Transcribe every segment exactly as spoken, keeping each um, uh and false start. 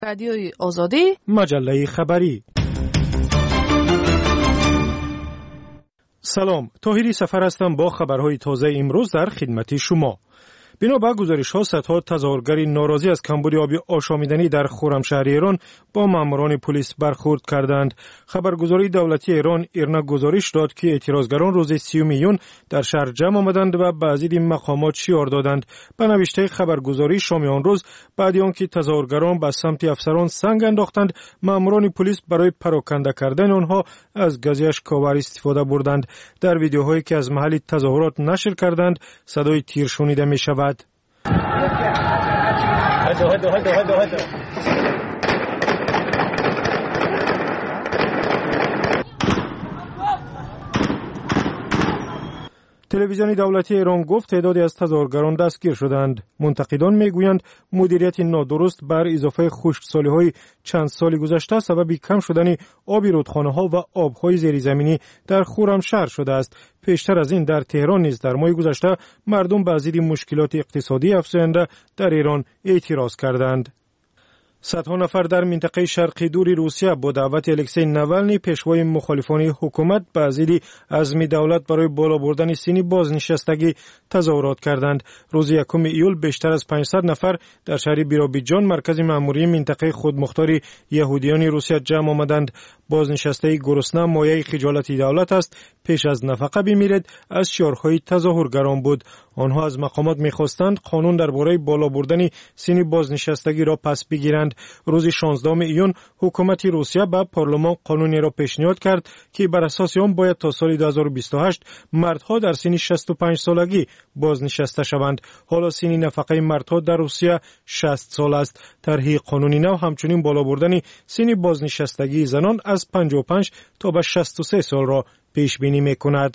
رادیوی آزادی، مجله خبری. سلام، طاهری سفر هستم با خبرهای تازه امروز در خدمت شما. بنابر گزارش‌ها صدها تظاهرگر ناراضی از کمبود آبی آشامیدنی در خرمشهر ایران با ماموران پلیس برخورد کردند. خبرگزاری دولتی ایران ایرنا گزارش داد که اعتراضگران روز سیوم ایون در شهر جمع آمدند و بعضی مقامات شعار دادند. به نوشته خبرگزاری شام آن روز، بعد از آنکه تظاهرگران به سمت افسران سنگ انداختند، ماموران پلیس برای پراکنده کردن آنها از گاز اشک‌آور استفاده بردند. در ویدیوهایی که از محل تظاهرات نشر کردند، صدای تیر شنیده می شود. هدو هدو هدو هدو هدو. تلویزیون دولتی ایران گفت تعدادی از تظاهرگران دستگیر شدند. منتقدان میگویند مدیریت نادرست بر اضافه خشکسالی‌های چند سال گذشته سبب کم شدن آب رودخانه‌ها و آب‌های زیرزمینی در خرمشهر شده است. پیشتر از این در تهران نیز در ماه گذشته مردم به ضد مشکلات اقتصادی افزاینده در ایران اعتراض کردند. صدها نفر در منطقه شرقی دور روسیه با دعوت الکسی ناولنی پیشوای مخالفان حکومت به ضد عزم دولت برای بالا بردن سن بازنشستگی تظاهرات کردند. روز یکم ایول بیشتر از پانصد نفر در شهر بیرابیجان مرکز مأموری منطقه خودمختار یهودیان روسیه جمع آمدند. بازنشستگی گرسنه مایه خجالت دولت است، پیش از نفقه بمیرد از شعارهای تظاهرگران بود. آنها از مقامات می‌خواستند قانون درباره بالا بردن سن بازنشستگی را پس بگیرند. روز شانزدهم ایون حکومت روسیه به پارلمان قانونی را پیشنهاد کرد که بر اساس آن باید تا سال دو هزار و بیست و هشت مردها در سن شصت و پنج سالگی بازنشسته شوند. حالا سن نفقه مردها در روسیه شصت سال است. طرح قانونی نو همچنین بالا بردن سن بازنشستگی زنان از پنجاه و پنج تا به شصت و سه سال را پیش بینی می‌کند.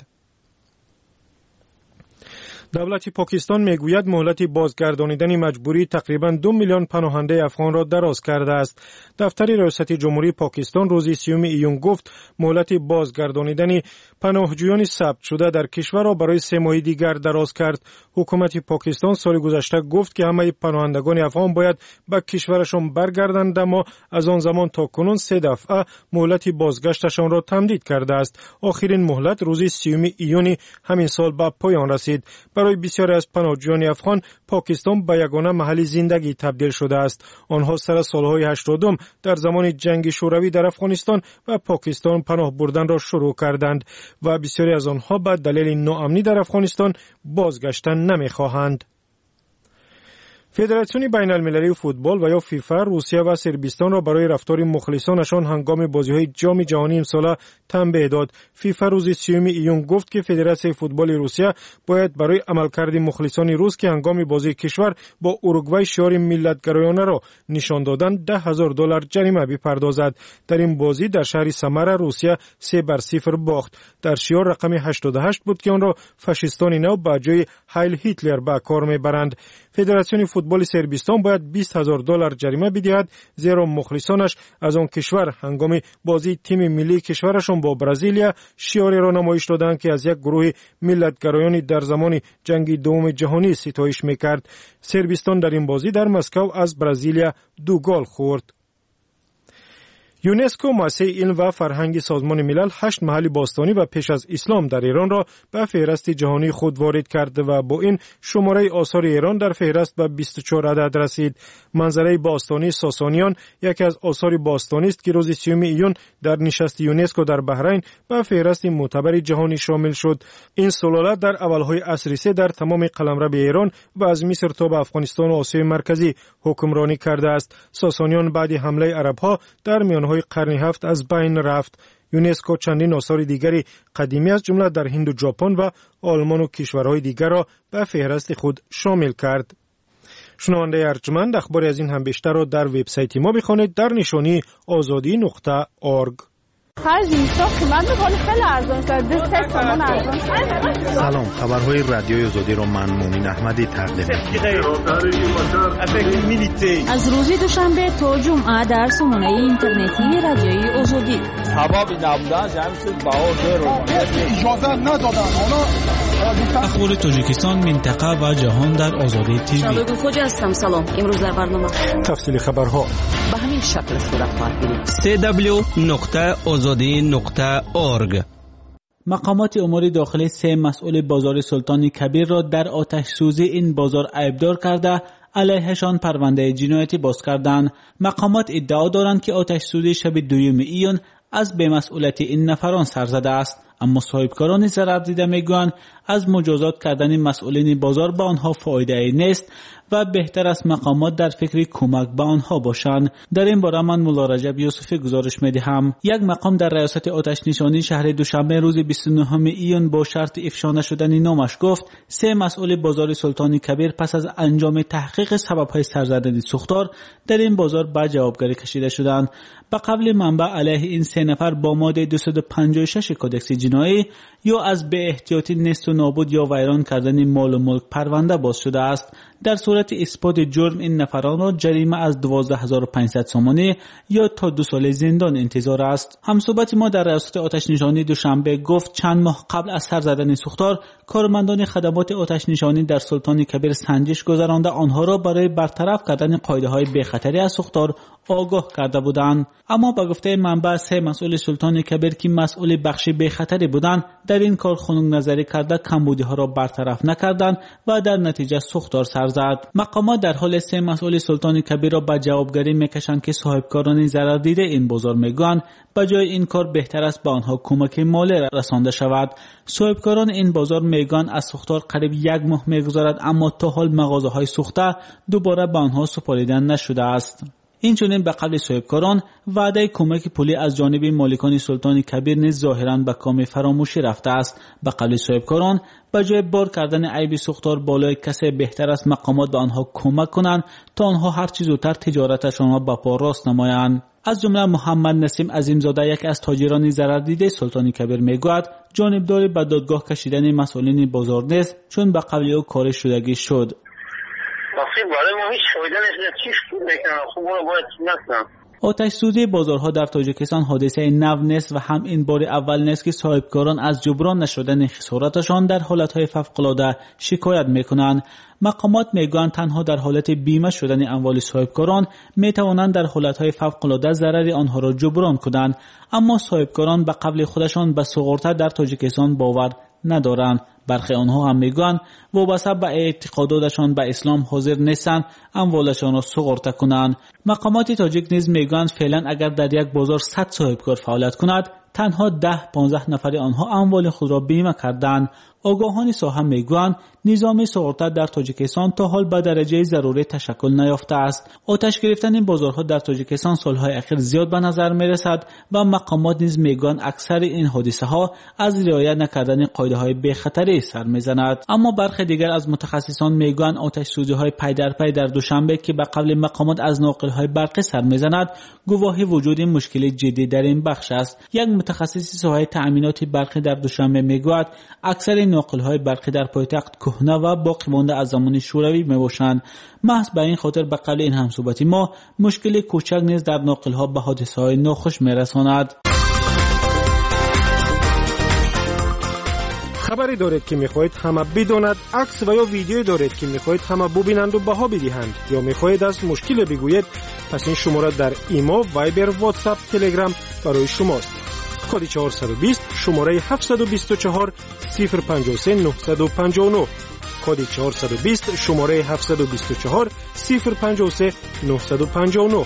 دولت پاکستان میگوید مهلت بازگردانیدن مجبوری تقریباً دو میلیون پناهنده افغان را دراز کرده است. دفتر ریاست جمهوری پاکستان روز سیوم ایون گفت مهلت بازگردانیدن پناهجویان ثبت شده در کشور را برای سه ماه دیگر دراز کرد. حکومت پاکستان سال گذشته گفت که همه پناهندگان افغان باید به کشورشان برگردند، اما از آن زمان تا کنون سه دفعه مهلت بازگشتشان را تمدید کرده است. آخرین مهلت روز سیوم ایون همین سال به پایان رسید. برای بسیاری از پناهجویان افغان پاکستان به یگانه محل زندگی تبدیل شده است. آنها سر سالهای هشتادم در زمان جنگ شوروی در افغانستان و پاکستان پناه بردن را شروع کردند و بسیاری از آنها به دلیل ناامنی در افغانستان بازگشتن نمی‌خواهند. فدراسیون بین المللی فوتبال و یا فیفا روسیه و صربستان را برای رفتار مخلصانشان هنگام بازی‌های جام جهانی امسال تنبیه داد. فیفا روز سیوم ایون گفت که فدراسیون فوتبال روسیه باید برای عملکرد مخلصان روس که هنگام بازی کشور با اوروگوئه شعار ملت‌گرایانه را نشان دادند ده هزار دلار جریمه بپردازد. در این بازی در شهر سمر روسیه سه بر صفر باخت. در شعار رقم هشتاد و هشت بود که آن را فاشیستان نو با جای هایل هیتلر به کار میبرند. فدراسیون فوتبال صربستان باید بیست هزار دلار جریمه بدهد، زیرا مخلصانش از آن کشور هنگام بازی تیم ملی کشورشان با برزیلیا شعاری را نمایش دادند که از یک گروه ملت‌گرایان در زمان جنگ دوم جهانی ستایش میکرد. صربستان در این بازی در مسکو از برزیلیا دو گل خورد. یونسکو مؤسسه علم و فرهنگ سازمان ملل هشت محل باستانی و پیش از اسلام در ایران را به فهرست جهانی خود وارد کرد و با این شماره آثار ایران در فهرست به بیست و چهار عدد رسید. منظره باستانی ساسانیان یکی از آثار باستانی است که روز سیوم ایون در نشست یونسکو در بحرین به فهرست معتبر جهانی شامل شد. این سلاله در اولهای عصر سه در تمام قلمرو ایران و از مصر تا به افغانستان و آسیای مرکزی حکمرانی کرده است. ساسانیان بعد حمله عرب‌ها در میانهای قرن هفت از بین رفت. یونسکو چندین آثار دیگری قدیمی از جمله در هند و ژاپن و آلمان و کشورهای دیگر را به فهرست خود شامل کرد. شنونده ارجمند، اخباری از این هم بیشتر را در وبسایت ما بخوانید در نشانی آزادی نقطه اورگ. خرج اینستا قیمت می‌کنه خیلی ارزان شده. سه تومن ارزان. سلام، خبرهای رادیوی آزادی را من مومن احمدی تقدیم می‌کنم. از روز دوشنبه تا جمعه در سامانه اینترنتی رادیوی آزادی. سبب نبودن همین چیز باور رو اجازه ندادن. حالا اخبار تاجیکستان، منطقه و جهان در آزادی تیوی. شالوگو خوجا هستم. سلام. امروز در برنامه تفصیل خبرها به همین شکل صورت خواهد گرفت. سی دبلیو نقطه آزادی نقطه اورگ. مقامات امور داخلی سه مسئول بازار سلطان کبیر را در آتش سوزی این بازار عیبدار کرده علیهشان پرونده جنایتی باز کردند. مقامات ادعا دارند که آتش سوزی شب دوم ایون از بی‌مسئولیتی این نفران سر زده است، اما صاحبکاران ضرر دیده میگویند از مجازات کردن مسئولین بازار به آنها فایده ای نیست و بهتر است مقامات در فکر کمک به آنها باشند. در این باره من مولا رجب یوسفی گزارش میدهم. یک مقام در ریاست آتش نشانی شهر دوشنبه روز بیست و نهم ایون با شرط افشا نشدن نامش گفت سه مسئول بازار سلطان کبیر پس از انجام تحقیق سبب‌های سر زدن سوختار در این بازار به جوابگری کشیده شدند. به قول منبع علیه این سه نفر با ماده دویست و پنجاه و شش کدکس جنایی یا از به احتیاطی نیست و نابود یا ویران کردن مال و ملک پرونده باز شده است. در صورت اثبات جرم این نفران را جریمه از دوازده هزار و پانصد سومانی یا تا دو سال زندان انتظار است. همصحبت ما در ریاست آتش نشانی دوشنبه گفت چند ماه قبل از سر زدن سوختار کارمندان خدمات آتش نشانی در سلطان کبیر سنجش گذرانده آنها را برای برطرف کردن قاعده‌های بی‌خطری از سوختار آگاه کرده بودند. اما به گفته منبع سه مسئول سلطان کبیر که مسئول بخش بی‌خطری بودند در این کار خنک نظری کرده کمبودی‌ها را برطرف نکردند و در نتیجه سوختار سر زد. مقامات در حال سه مسئول سلطان کبیر را به جوابگری میکشند که صاحبکاران ضرر دیده این بازار میگویند به جای این کار بهتر است به آنها کمک مالی رسانده شود. صاحبکاران این بازار میگویند از سوختار قریب یک ماه میگذرد اما تا حال مغازه‌های سوخته دوباره به آنها سپردن نشده است. اینچنین به قول صاحبکاران وعده کمک پولی از جانب مالکان سلطان کبیر نیز ظاهراً به کام فراموشی رفته است. به قول صاحبکاران به جای بار کردن عیب سوختار بالای کسی بهتر است مقامات به آنها کمک کنند تا آنها هر چیز زودتر تجارتشان را به پا راست نمایند. از جمله محمد نسیم عظیمزاده یک از تاجران ضرر دیده سلطان کبیر میگوید جانبداری به دادگاه کشیدن مسئولین بازار نیست چون به قول او کار شدگی شد. آتش سوزی بازارها در تاجیکستان حادثه نو نیست و هم این بار اول نیست که صاحبکاران از جبران نشدن خسارتشان در حالتهای فوق‌العاده شکایت میکنند. مقامات میگویند تنها در حالت بیمه شدن اموال صاحبکاران میتوانند در حالتهای فوق‌العاده ضرر آنها را جبران کنند، اما صاحبکاران به قول خودشان به سقوط در تاجیکستان باور ندارند. برخی آنها هم میگویند وابسته به اعتقاداتشان به اسلام حاضر نیستند اموالشان را سقوط کنند. مقامات تاجیک نیز میگویند فعلا اگر در یک بازار صد صاحبکار فعالیت کند تنها ده پانزده نفر آنها اموال خود را بیمه کردند. آگاهان ساحه میگویند نظام سقوط در تاجیکستان تا حال به درجه ضروری تشکل نیافته است. آتش گرفتن این بازارها در تاجیکستان سالهای اخیر زیاد به نظر میرسد و مقامات نیز میگویند اکثر این حادثه ها از رعایت نکردن قاعده های بی‌خطری سر میزند. اما برخی دیگر از متخصصان میگویند آتش سوزی های پی در پی در دوشنبه که به قول مقامات از ناقل های برقی سر میزند گواهی وجود مشکل جدی در این بخش است. یک متخصص ساحه تأمینات برقی در دوشنبه میگوید اکثر ناقل های برقی در پایتخت کهنه و باقی مانده از زمان شوروی میباشند. محض به این خاطر به قول این همصحبتی ما مشکل کوچک نیز در ناقل ها به حادثه های ناخوش میرساند. خبری دارید که میخواهید همه بداند، عکس و یا ویدیو دارید که میخواهید همه ببینند و بها بدهند یا میخواهید از مشکل بگویید، پس این شماره در ایمو، وایبر، واتساپ، تلگرام برای شماست. کد چهارصد و بیست شماره هفتصد و بیست و چهار صفر پنجاه و سه نهصد و پنجاه و نه. کد چهارصد و بیست شماره هفتصد و بیست و چهار صفر پنجاه و سه نهصد و پنجاه و نه.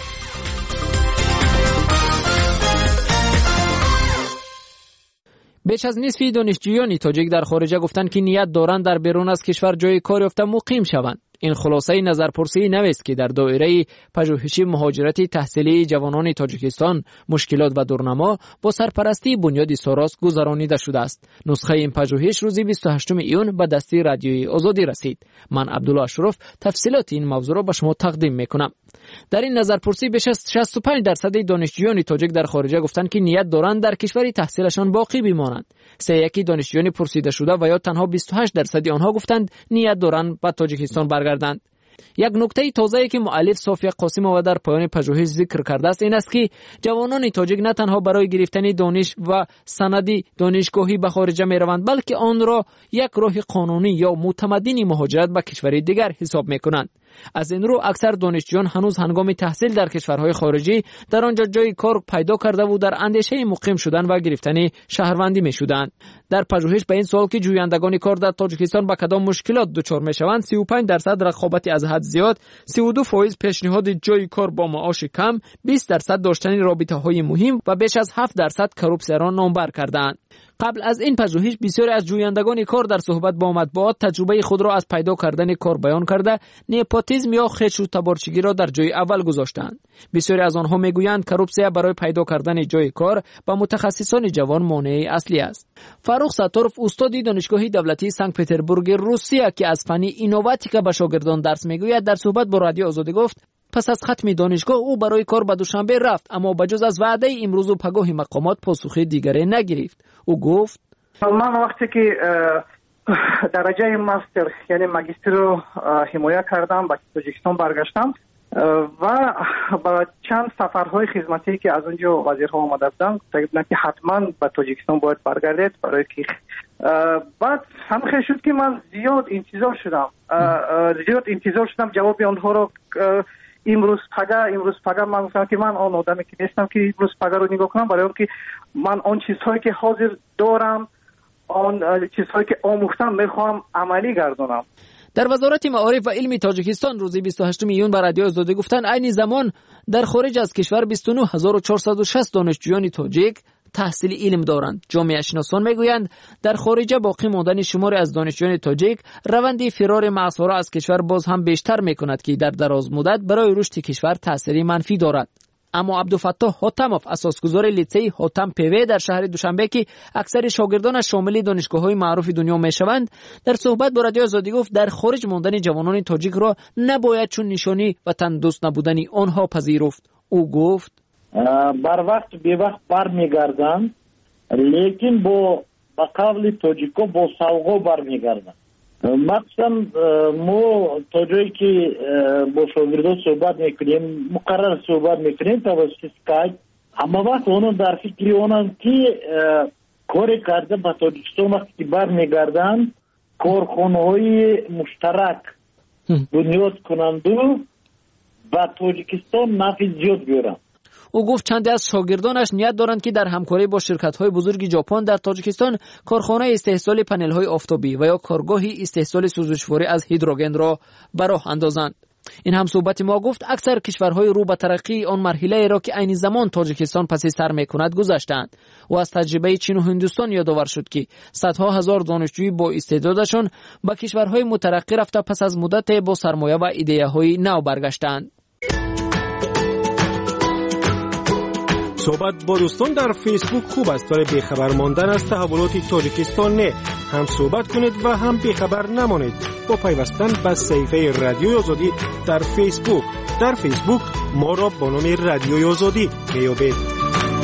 بیش از نصف دانشجویان تاجیک در خارج گفتند که نیت دارند در بیرون از کشور جای کار یافته مقیم شوند. این خلاصه نظرپرسی نوست که در دایره پژوهشی مهاجرت تحصیلی جوانان تاجیکستان مشکلات و دورنما با سرپرستی بنیاد ساراس گذرانیده شده است. نسخه این پژوهش روز بیست و هشتم ایون به دستی رادیوی آزادی رسید. من عبدالله اشرف تفصیلات این موضوع را به شما تقدیم میکنم. در این نظرپرسی بیش از شصت و پنج درصد دانشجویان تاجیک در خارج گفتند که نیت دارند در کشور تحصیلشان باقی بمانند. سه یکی دانشجویان پرسیده شده و یا تنها بیست و هشت درصد آنها گفتند نیت دارند به تاجیکستان برگردند. یک نکته تازه‌ای که مؤلف صافی قاسم‌آوا در پایان پژوهش ذکر کرده است این است که جوانان تاجیک نه تنها برای گرفتن دانش و سندی دانشگاهی به خارج می‌روند بلکه آن را یک راه قانونی یا متمدنی مهاجرت به کشور دیگر حساب می‌کنند. از این رو اکثر دانشجویان هنوز هنگام تحصیل در کشورهای خارجی در آنجا جای کار پیدا کرده و در اندیشه مقیم شدن و گرفتن شهروندی می‌شدند. در پژوهش به این سوال که جویندگان کار در تاجیکستان با کدام مشکلات دچار می‌شوند سی و پنج درصد رقابت از حد زیاد، سی و دو درصد پیشنهاد جای کار با معاش کم، بیست درصد داشتن رابطه‌های مهم و بیش از هفت درصد کروپسیون را نامبر کردند. قبل از این پژوهش بسیاری از جویندگان کار در صحبت با مطبوعات تجربه خود را از پیدا کردن کار بیان کرده نپوتیسم یا خیش و تبارچگی را در جای اول گذاشتند. بسیاری از آنها میگویند کروپسیا برای پیدا کردن جای کار با متخصصان جوان مانع اصلی است. فاروق ستارف استاد دانشگاه دولتی سنت پترزبورگ روسیه که از فن اینوواتیکا به شاگردان درس میگوید در صحبت با رادیو آزادی گفت پس از ختم دانشگاه او برای کار به دوشنبه رفت اما بجز از وعده امروز و پگاه مقامات پاسخی دیگری نگرفت. او گفت من وقتی که درجه ماستر یعنی ماجستر رو حمایت کردم به تاجیکستان برگشتم و با چند سفرهای خدمتی که از اونجا وزیرها آمده بودن گفتن که حتما به تاجیکستان باید برگردید برای که بعد هم خیلی شد که من زیاد انتظار شدم زیاد انتظار شدم جواب آنها رو امروز پگه امروز پگه من گفتم که من آن آدمی که نیستم که امروز پگه رو نگاه کنم برای اون که من آن چیزهایی که حاضر دارم آن چیزهایی که آموختم میخوام عملی گردونم. در وزارت معارف و علم تاجیکستان روز بیست و هشتم ایون بر رادیو آزادی گفتن عین زمان در خارج از کشور بیست و نه هزار و چهارصد و شصت دانشجویان تاجیک تحصیل علم دارند. جامعه شناسان میگویند در خارج باقی ماندن شماری از دانشجویان تاجیک روند فرار مغزها از کشور باز هم بیشتر میکند که در دراز مدت برای رشد کشور تاثیری منفی دارد. اما عبدالفتاح حاتموف اساسگزار لیسه حاتم پیوی در شهر دوشنبه که اکثر شاگردانش شامل دانشگاه‌های معروف دنیا میشوند در صحبت با رادیو آزادی گفت در خارج ماندن جوانان تاجیک را نباید چون نشانی وطن دوست نبودن آنها پذیرفت. او گفت بر وقت بی وقت برمیگردند لیکن با با قبل تاجیکا با سوغا برمیگردند. مثلا ما تا جایی که با شاگردان صحبت میکنیم مقرر صحبت میکنیم توسط اسکایپ اما وقت اونو در فکری اونم که کار کرده با تاجیکستان وقتی که برمیگردند کارخانه‌های مشترک بنیاد کنند و با تاجیکستان نفع زیاد بیارند. او گفت چند از شاگردانش نیت دارند که در همکاری با شرکت‌های بزرگ ژاپن در تاجیکستان کارخانه استحصال پنل‌های آفتابی و یا کارگاهی استحصال سوزشواری از هیدروژن را به راه اندازند. این هم صحبت ما گفت اکثر کشورهای رو به ترقی آن مرحله را که عین زمان تاجیکستان پس سر می‌کند گذشتند و از تجربه چین و هندوستان یادآور شد که صدها هزار دانشجوی با استعدادشان به کشورهای مترقی رفته پس از مدت با سرمایه و ایده‌های نو برگشتند. صحبت با دوستان در فیسبوک خوب است برای بیخبر ماندن از تحولات تاجیکستان نه هم صحبت کنید و هم بیخبر نمانید با پیوستن به صفحه رادیو آزادی در فیسبوک. در فیسبوک ما را با نام رادیو آزادی میابید.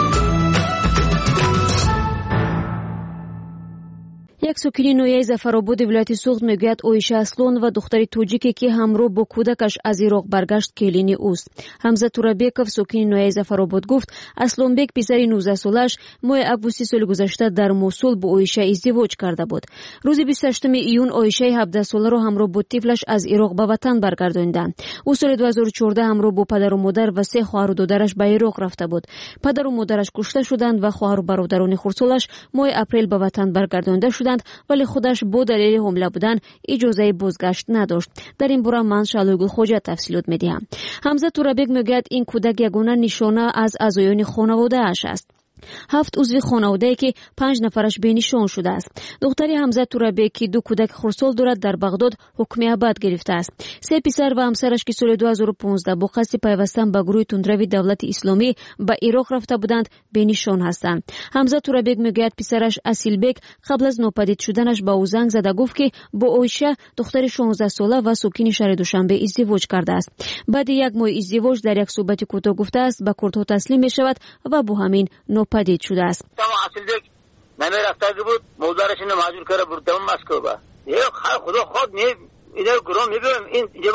یک ساکن نویای ظفرآباد ولایت سوخت میگوید اویشه اسلان و دختری توجیکی که همراه با کودکش از عراق برگشت کلینی اوست. حمزه تورابیکوف ساکن نویای ظفرآباد گفت اسلانبek پسری نوزده سالش ماه اگوست سال گذشته در موصل با اویشه ازدواج کرده بود. روز بیست و هشتم ایون اویشه هفده ساله را همراه با طفلش از عراق به وطن برگرداندند. او سال دو هزار و چهارده همراه با پدر و مادر و سه خواهر و دادرش به عراق رفته بود. پدر و مادرش کشته شدند و خواهر و برادران خردسالش ماه اپریل به وطن برگردانده شدند ولی خودش با دلیل حمله بودن اجازه بازگشت نداشت. در این باره من شالوگل خوجه تفصیلات میدهم. حمزه تورابیک میگوید این کودک یگانه نشانه از اعضایان خانواده اش است. هفت عضو خانواده که پنج نفرش بینشان شده است. دختری حمزه تورابیک که دو کودک خردسال دارد در بغداد حکم ابد گرفته است. سه پسر و همسرش که سال دو هزار و پانزده با قصد پیوستن به گروه تندروی دولت اسلامی به عراق رفته بودند بینشان هستند. حمزه تورابیک میگوید پسرش اسیلبک قبل از ناپدید شدنش به او زنگ زده گفت که با اویشه دختر شانزده ساله و ساکن شهر دوشنبه ازدواج کرده است. بعد یک ماه ازدواج در یک صحبت کوتاه گفته است به کردها تسلیم میشود و با همین پدید شده است. تمام اصل دیگه نمی رفته بود موزارش اینو ماجور کرده برده مسکو با یه خدا خود نی اینا گرام میبینم این جبا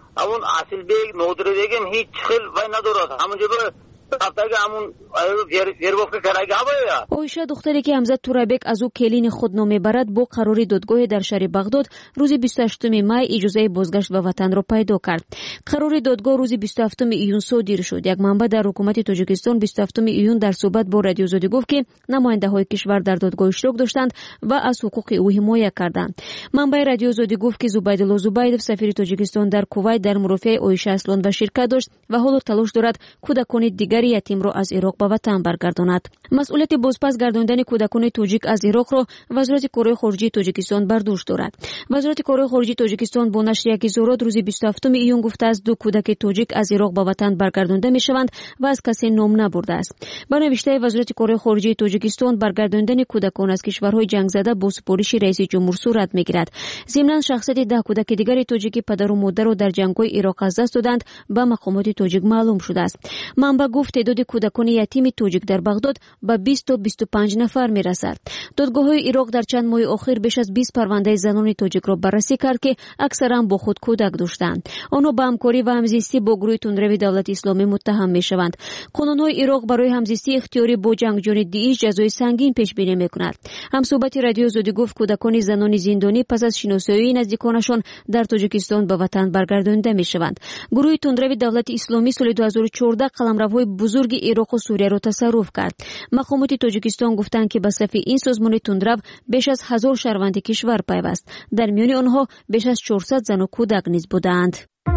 همون اصل بیگ نودره بیگم هیچ خیل وای ندارد همونجا به رفتگی همون ویرگفت کرایگه باید. اویشا دختری که همزاد تورابک از او کلین خود نام برد با قراری دادگاه در شهر بغداد روز بیست و هشتم می اجازه بازگشت به وطن را پیدا کرد. قرار دادگاه روز بیست و هفتم ایون صادر شد. یک منبع در حکومت تاجیکستان بیست و هفتم ایون در صحبت با رادیو زادی گفت که نماینده های کشور در دادگاه اشتراک داشتند و از حقوق او حمایت کردند. منبع رادیو زادی گفت که زبیدالله زبیدов سفیر تاجیکستان در کویت در مرافعه اویشا اسلان و شرکت داشت و حالا تلاش دارد کودکان دیگر یتیم را از عراق به وطن برگرداند. مسئولیت بازپس گرداندن کودکان تاجیک از عراق را وزارت کارهای خارجه تاجیکستان بر دوش دارد. وزارت کارهای خارجه تاجیکستان با نشر یک اظهارات روز بیست و هفتم ایون گفته است دو کودک تاجیک از عراق به وطن برگردانده میشوند و از کسی نام نبرده است. با نوشته وزارت کارهای خارجه تاجیکستان برگرداندن کودکان از کشورهای جنگ زده با سپارش رئیس جمهور صورت میگیرد. ضمن شخصیت ده کودک دیگر تاجیک پدر و مادر را در جنگ‌های عراق از دست دادند به مقامات تاجیک معلوم شده است. منبع گفت تعداد کودکان یتیم تاجیک در بغداد به بیست تا بیست و پنج نفر میرسد. دادگاه‌های عراق در چند ماه اخیر بیش از بیست پرونده زنان تاجیک را بررسی کرد که اکثرا با خود کودک داشتند. آنها به همکاری و همزیستی با گروه تندروی دولت اسلامی متهم میشوند. قانون‌های عراق برای همزیستی اختیاری با جنگجویان داعش جزای سنگین پیش بینی میکند. همصحبت رادیو زادی گفت کودکان زنان زندانی پس از شناسایی نزدیکانشان در تاجیکستان به وطن برگردانده میشوند. گروه تندروی دولت اسلامی سال دو هزار و چهارده قلمروهای بزرگ عراق و سوریه را تصرف کرد. مقامات تاجیکستان گفتند که به صف این سازمان تندرو بیش از هزار شهروند کشور پیوست. در میان آنها بیش از چهارصد زن و کودک نیز بودند.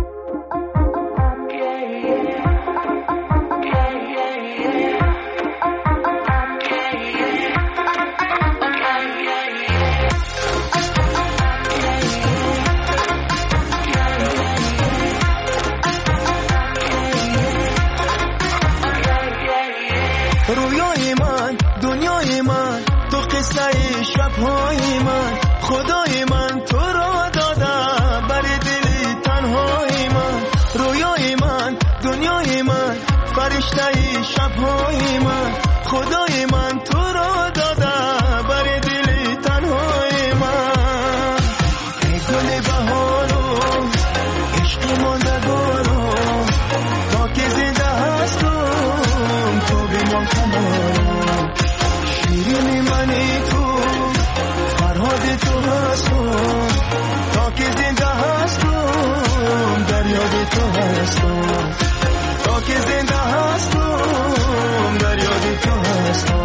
رویای من دنیای من تو قصه شبهای من خدای من تو را داده بر دل تنهای من رویای من دنیای من فرشته شبهای من خدای من تو را داده بر دل تنهای من ای گل بهارو عشق ماندگارو تا که زنده هستم تو بمان کنارم شیرین منی تو فرهاد تو هستم تا که زنده هستم در یاد تو هستم تا که زنده هستم در یاد تو هستم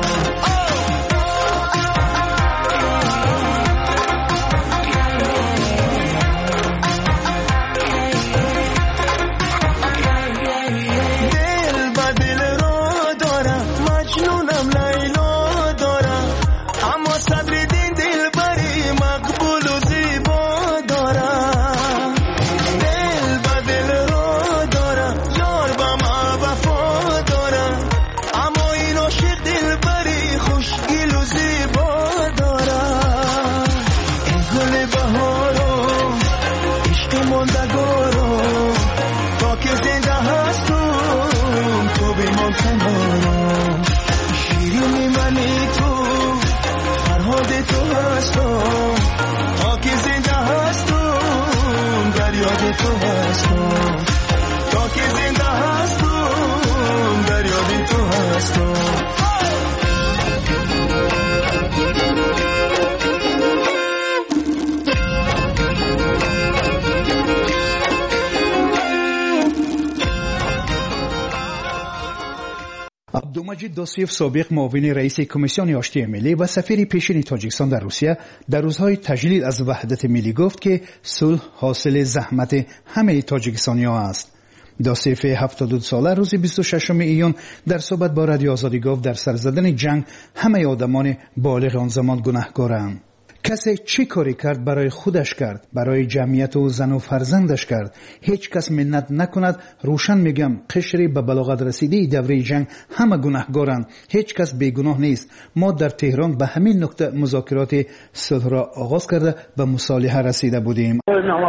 عبدالمجید داستویف سابق معاون رئیس کمیسیون آشتی ملی و سفیر پیشین تاجیکستان در روسیه در روزهای تجلیل از وحدت ملی گفت که صلح حاصل زحمت همه تاجیکستانی‌ها است. داستویف هفتاد و دو ساله روز بیست و ششم ایون در صحبت با رادیو آزادی گفت در سر زدن جنگ همه آدمان بالغ آن زمان گناهکارند. کسی چی کاری کرد برای خودش کرد، برای جمعیت و زن و فرزندش کرد. هیچ کس منت نکند. روشن میگم قشری به بلاغت رسیده دوره جنگ همه گناهکارند، هیچ کس بیگناه نیست. ما در تهران به همین نقطه مذاکرات صلح را آغاز کرده به مصالحه رسیده بودیم.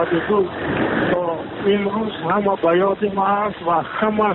امروز همه به یاد ما هست و همش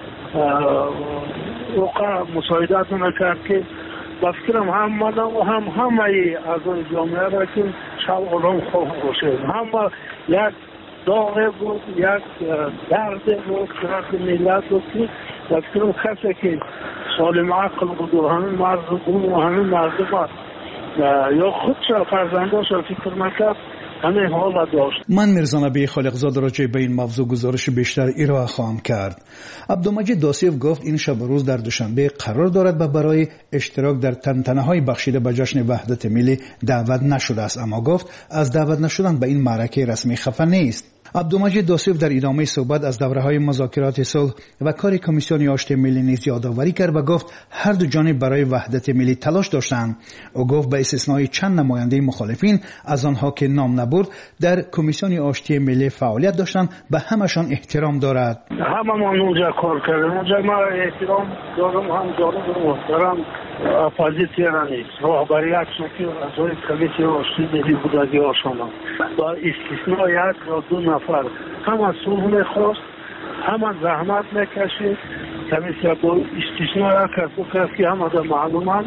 اوقع مساعدت نکرد که با فکرم هم من و هم همه از جامعه را که شب علوم خوب باشه همه یک داغ بود، یک درد بود، درد ملت بود که بسیار کسی که سالم عقل بود و همین مردم و همین مردم یا خودش فرزنداش فکر نکرد همه حال داشت. من میرزا نبی خالقزاد راجع به این موضوع گزارش بیشتر ارائه خواهم کرد. عبدالمجید داسیف گفت این شب روز در دوشنبه قرار دارد و برای اشتراک در تنتنه‌های بخشیده به جشن وحدت ملی دعوت نشده است، اما گفت از دعوت نشدن به این معرکه رسمی خفه نیست. عبدالمجید داسیف در ادامه صحبت از دوره‌های مذاکرات صلح و کار کمیسیون آشتی ملی نیز یادآوری کرد و گفت هر دو جانب برای وحدت ملی تلاش داشتند. او گفت به استثنای چند نماینده مخالفین از آنها که نام نبرد در کمیسیون آشتی ملی فعالیت داشتند به همشان احترام دارد. همه ما اونجا کار کردیم، اونجا ما احترام دارم، هم دارم محترم اپوزیسیون نیست. رهبریت شکی اعضای کمیسیون آشتی ملی بودگی آشانا با استثنای یک یا دو نفر همه صلح می‌خواست، همه زحمت می‌کشید. کمیسیون با استثنای یک از دو کس که همه در معلومند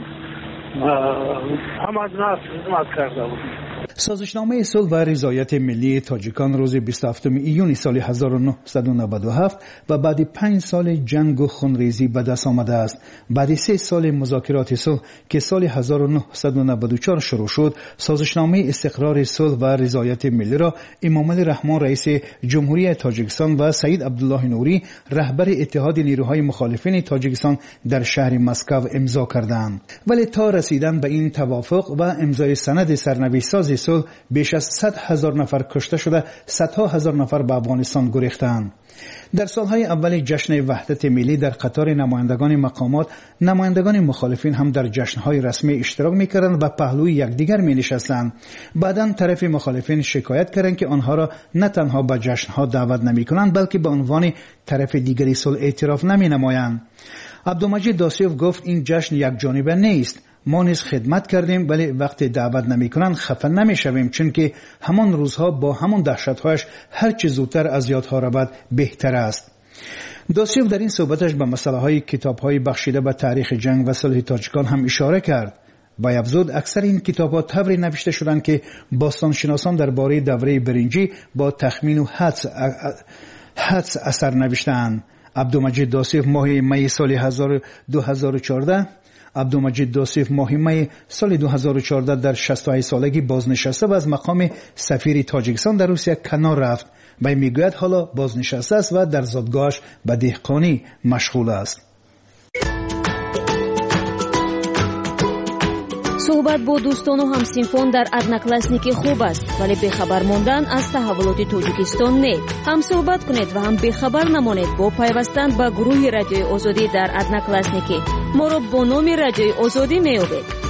همه ناس خدمت کرده بود. سازشنامه صلح و رضایت ملی تاجیکان روز بیست و هفتم ایون سال هزار و نهصد و نود و هفت و بعد پنج سال جنگ و خونریزی به دست آمده است. بعد سه سال مذاکرات صلح که سال هزار و نهصد و نود و چهار شروع شد، سازشنامه استقرار صلح و رضایت ملی را امامعلی رحمان رئیس جمهوری تاجیکستان و سعید عبدالله نوری رهبر اتحاد نیروهای مخالفین تاجیکستان در شهر مسکو امضا کردند. ولی تا رسیدن به این توافق و امضای سند سرنوشت‌ساز صلح بیش از صد هزار نفر کشته شده، صدها هزار نفر به افغانستان گریختند. در سالهای اول جشن وحدت ملی در قطار نمایندگان مقامات، نمایندگان مخالفین هم در جشنهای رسمی اشتراک می‌کردند و پهلوی یکدیگر می‌نشستند. بعداً طرف مخالفین شکایت کردند که آنها را نه تنها به جشنها دعوت نمی‌کنند بلکه به عنوان طرف دیگری صلح اعتراف نمی‌نمایند. عبدالمجید داسیف گفت این جشن یک جانبه نیست. ما نیز خدمت کردیم ولی وقتی دعوت نمی کنند خفه نمی شویم، چون که همان روزها با همان دهشت‌هایش هر چه زودتر از یادها رود بهتر است. داسیف در این صحبتش به مسئله های کتاب های بخشیده به تاریخ جنگ و صلح تاجیکان هم اشاره کرد. و افزود اکثر این کتاب ها طوری نوشته شدند که باستانشناسان درباره دوره برنجی با تخمین و حدس حدس اثر نوشتند. عبدالمجید داسیف ماه می سال دو هزار و چهارده عبدالمجید داسیف ماه می سال دو هزار و چهارده در شصت و هشت سالگی بازنشسته و از مقام سفیر تاجیکستان در روسیه کنار رفت و میگوید حالا بازنشسته است و در زادگاهش به دهقانی مشغول است. صحبت با دوستان و همسینفون در одноклассники خوب است، ولی بخبر ماندن از تحولات تاجیکستان نه. هم صحبت کنید و هم بخبر نمانید با پیوستن به گروه رادیوی آزادی در одноклассники. ما را با نام رادیوی آزادی می‌یابید.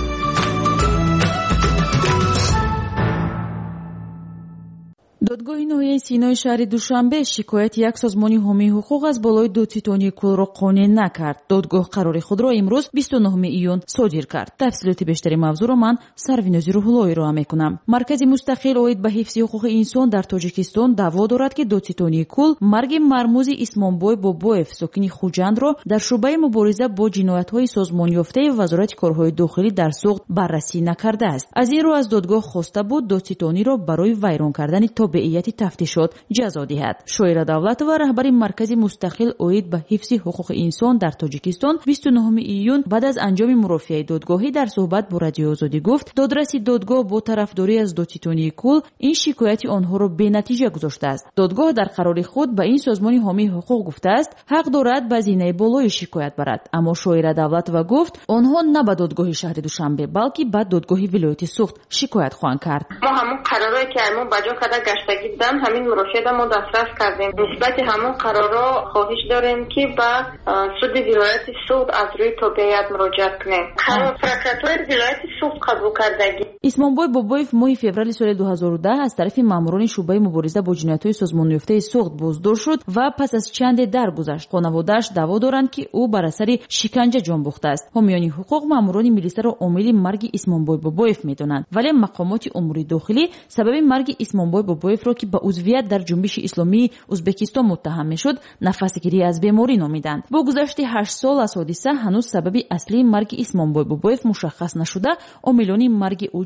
دادگاه ناحیه سینای شهر دوشنبه شکایت یک سازمان حامی حقوق از بالای دو تونی کل را قانع نکرد. دادگاه قرار خود را امروز بیست و نهم ایون صادر کرد. تفصیلات بیشتری موضوع را من سرویناز روح‌اللهی ارائه می‌کنم. مرکز مستقل اوید به حفظ حقوق انسان در تاجیکستان دعوا دارد که دو تونی کل مرگ مرموز اسمانبوی بابویف ساکن خوجند را در شعبه مبارزه با جنایت‌های سازمان یافته وزارت کارهای داخلی در سوخت بررسی نکرده است. از این رو از دادگاه خواسته بود دو تونی را برای ویران کردن تابعیت تفتیشات جزا دهد. شورای دولت و رهبر مرکز مستقل اوید به حفظ حقوق انسان در تاجیکستان بیست و نهم ایون بعد از انجام مرافعه دادگاهی در صحبت با رادیو آزادی گفت دادرس دادگاه با طرفداری از دو تونی کل این شکایت آنها را به نتیجه گذاشته است. دادگاه در قرار خود به این سازمان حامی حقوق گفته است حق دارد به زینه بالای شکایت برد، اما شورای دولت و گفت آنها نه به دادگاه شهر دوشنبه بلکه به دادگاه ولایت سوخت شکایت خواهند کرد. ما همون قرارایی که ما بجا کده گشتگی دادن همین مرافعه ما دسترس کردیم. نسبت همون قرارا خواهش داریم که به سود ولایت سوخت از روی تابعیت مراجعه کنیم. قرار پروکراتور ولایت سوخت قبول کردگی. اسمانبوی بابویف ماه فوریه سال دو هزار و ده از طرف ماموران شعبه مبارزه با جنایت‌های سازمان یافته سوخت بازداشت شد و پس از چند درگذشت خانواده‌اش دعوا دارند که او بر اثر شکنجه جان باخته است. حامیان حقوق ماموران ملیسا را عامل مرگ اسمانبوی بابویف می‌دانند، ولی مقامات امور داخلی سبب مرگ اسمانبوی بابویف را که به عضویت در جنبش اسلامی ازبکستان متهم می‌شد نفس‌گیری از بیماری نامیدند. با گذشت هشت سال از حادثه هنوز سبب اصلی مرگ اسمانبوی بابویف مشخص نشده. عاملان مرگ او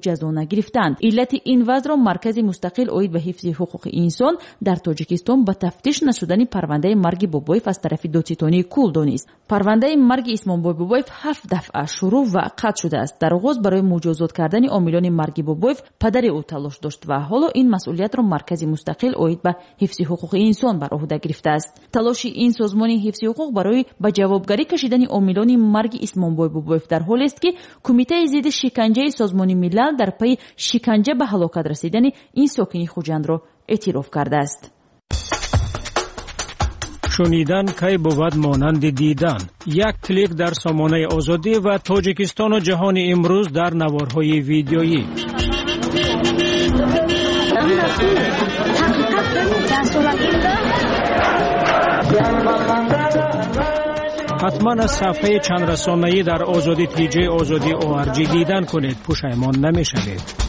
جزا نگرفتند. علت این وضع را مرکز مستقل اوید به حفظ حقوق انسان در تاجیکستان به تفتیش نشدن پرونده مرگ بابایف از طرف دادستانی کل دانست. پرونده مرگ اسمانبای بابایف هفت دفعه شروع و قطع شده است. در آغاز برای مجازات کردن عاملان مرگ بابایف پدر او تلاش داشت و حالا این مسئولیت را مرکز مستقل اوید به حفظ حقوق انسان بر عهده گرفته است. تلاش این سازمان حفظ حقوق برای به جوابگری کشیدن عاملان مرگ اسمانبای بابایف در حالی است که کمیته ضد شکنجه سازمان ملل در پی شکنجه به هلاکت رسیدن این ساکن خوجند را اعتراف کرده است. شنیدن کی بود مانند دیدن. یک کلیک در سامانه آزادی و تاجیکستان و جهان امروز در نوارهای ویدیویی. حتما از صفحه چند رسانه‌ای در آزادی تیجه آزادی او ار جی دیدن کنید، پشیمان نمی‌شوید.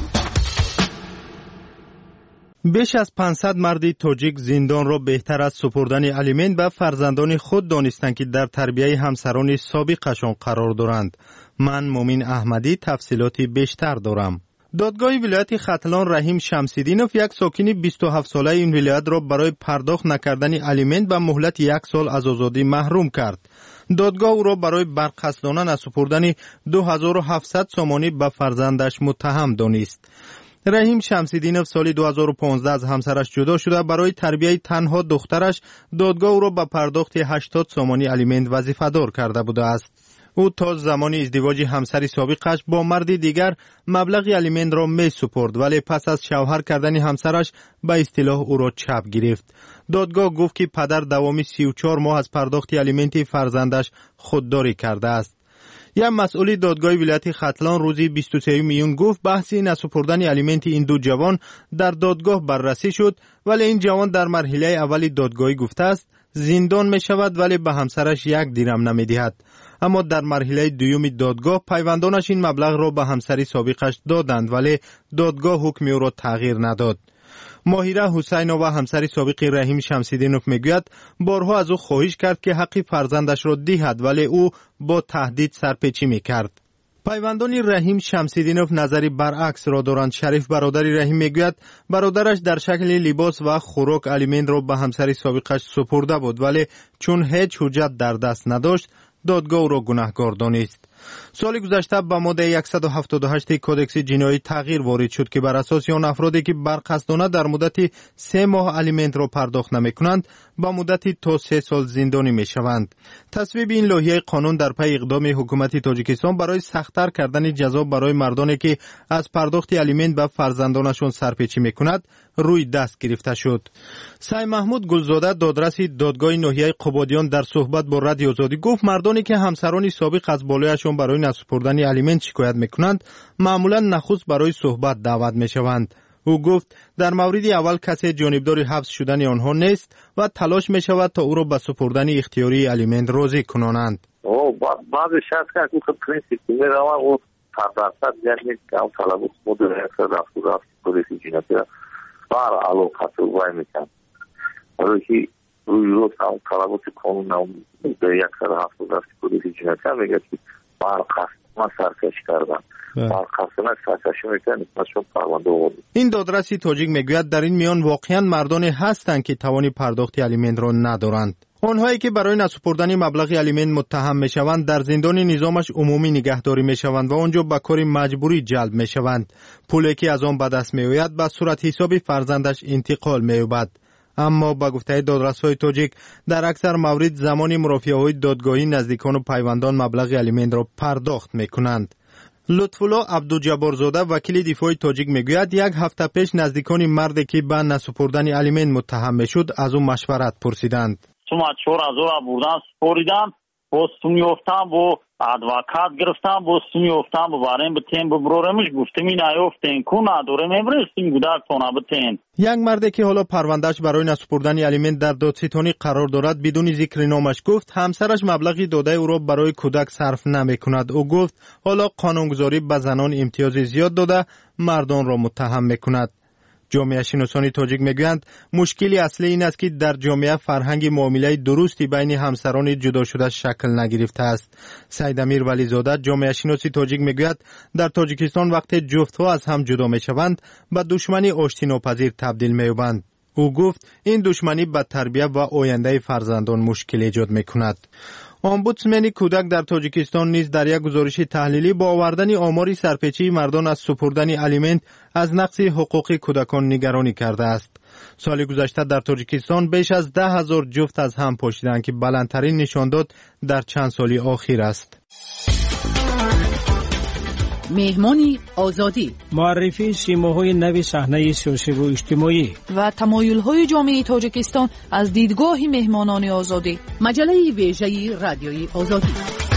بیش از پانصد مرد تاجیک زندان را بهتر از سپردن الیمنت به فرزندان خود دانستند که در تربیت همسران سابقشان قرار دارند. من مومین احمدی تفصیلاتی بیشتر دارم. دادگاه ولایت ختلان رحیم شمسیدینوف یک ساکن بیست و هفت ساله این ولایت را برای پرداخت نکردن الیمنت به مهلت یک سال از آزادی محروم کرد. دادگاه او را برای برقصدانه نسپردن دو هزار و هفتصد سامانی به فرزندش متهم دانست. رحیم شمسیدینوف سال دو هزار و پانزده از همسرش جدا شده. برای تربیت تنها دخترش دادگاه او را به پرداخت هشتاد سامانی الیمنت وظیفه‌دار کرده بوده است. او تا زمان ازدواج همسر سابقش با مرد دیگر مبلغ الیمنت را می سپرد، ولی پس از شوهر کردن همسرش به اصطلاح او را چپ گرفت. دادگاه گفت که پدر دوامی سی و چهار ماه از پرداخت الیمنت فرزندش خودداری کرده است. یک مسئول دادگاه ولایت ختلان روزی بیست و سوم میون گفت بحث نسپردن الیمنت این دو جوان در دادگاه بررسی شد، ولی این جوان در مرحله اولی دادگاهی گفته است زندان می شود ولی به همسرش یک درم نمی دهد. اما در مرحله دوم دادگاه پیوندانش این مبلغ را به همسری سابقش دادند، ولی دادگاه حکم او را تغییر نداد. ماهیره حسینова همسری سابق رحیم شمسیدینوف میگوید بارها از او خواهش کرد که حق فرزندش را دهد، ولی او با تهدید سرپیچی میکرد. پیوندان رحیم شمسیدینوف نظری برعکس را دارند. شریف برادر رحیم میگوید برادرش در شکل لباس و خوراک الیمنت را به همسری سابقش سپرده بود، ولی چون هیچ حجت در دست نداشت دادگاه او را گناهکار دانست. سال گذشته با ماده صد و هفتاد و هشت کودکس جنایی تغییر وارد شد که بر اساس آن افرادی که برقصدانه در مدت سه ماه الیمنت را پرداخت نمی کنند با مدت تا سه سال زندانی می شوند. تصویب این لایحه قانون در پی اقدام حکومت تاجیکستان برای سخت‌تر کردن جزا برای مردانی که از پرداخت الیمنت به فرزندانشان سرپیچی می کند روی دست گرفته شد. سعی محمود گلزاده دادرس دادگاه ناحیه قبادیان در صحبت با رادیو آزادی گفت مردانی که همسران سابق از بالایشان برای نسپردن الیمنت شکایت میکنند معمولا نخست برای صحبت دعوت میشوند. او گفت در مورد اول کسی جانبدار حبس شدن آنها نیست و تلاش میشود تا او را به سپردن اختیاری الیمنت راضی کنانند. او بعض شخص که خود پرینسیپ میروند او صد یعنی کام طلب مدل رفت رفت پلیس جنایی بار علاقه وای میکنند. ولی روی روز هم طلبات قانون نام در صد و هفتاد رفت پلیس جنایی میگه که برقصدانه سرکش کردن. برقصدانه سرکشی میکنن مثلا پرونده آورد. این دادرسی تاجیک میگوید در این میان واقعا مردانی هستند که توان پرداخت الیمنت را ندارند. آنهایی که برای نسپردن مبلغ الیمنت متهم میشوند در زندان نظامش عمومی نگهداری میشوند و آنجا به کار مجبوری جلب میشوند. پولی که از آن به دست میآید به صورت حساب فرزندش انتقال مییابد. اما با گفته دادرس‌های تاجیک در اکثر موارد زمان مرافعه‌های دادگاهی نزدیکان و پیوندان مبلغ الیمنت را پرداخت میکنند. لطفالله عبدالجبارزاده وکیل دفاع تاجیک میگوید یک هفته پیش نزدیکان مردی که به نسپردن الیمنت متهم میشد از او مشورت پرسیدند. شما چهار هزار بردم سپریدم با سومی افتم با ادوکات گرفتم با سومی افتم با باریم بتین ببرورمش گفتم این نیافتین کو نداره میبرستیم گودک تونه بتین. یک مردی که حالا پروندهش برای نسپردن الیمنت در دادستانی قرار دارد بدون ذکر نامش گفت همسرش مبلغی داده او را برای کودک صرف نمی کند. او گفت حالا قانونگذاری به زنان امتیاز زیاد داده مردان را متهم می کند. جامعه شناسان تاجیک میگویند مشکلی اصلی این است که در جامعه فرهنگ معامله درستی بین همسران جدا شده شکل نگرفته است. سید امیر ولیزاده جامعه شناس تاجیک میگوید در تاجیکستان وقتی جفت‌ها از هم جدا میشوند به دشمنی آشتی ناپذیر تبدیل می‌یابند. او گفت این دشمنی به تربیت و آینده فرزندان مشکل ایجاد می‌کند. امبودسمن کودک در تاجیکستان نیز در یک گزارش تحلیلی با آوردن آمار سرپیچی مردان از سپردن الیمنت از نقض حقوق کودکان نگرانی کرده است. سال گذشته در تاجیکستان بیش از ده هزار جفت از هم پاشیدند که بلندترین نشانداد در چند سال اخیر است. مهمانی آزادی، معرفی سیماهای نو صحنه سیاسی و اجتماعی و تمایل‌های جامعه تاجیکستان از دیدگاه مهمانان آزادی. مجله ویژه رادیوی آزادی.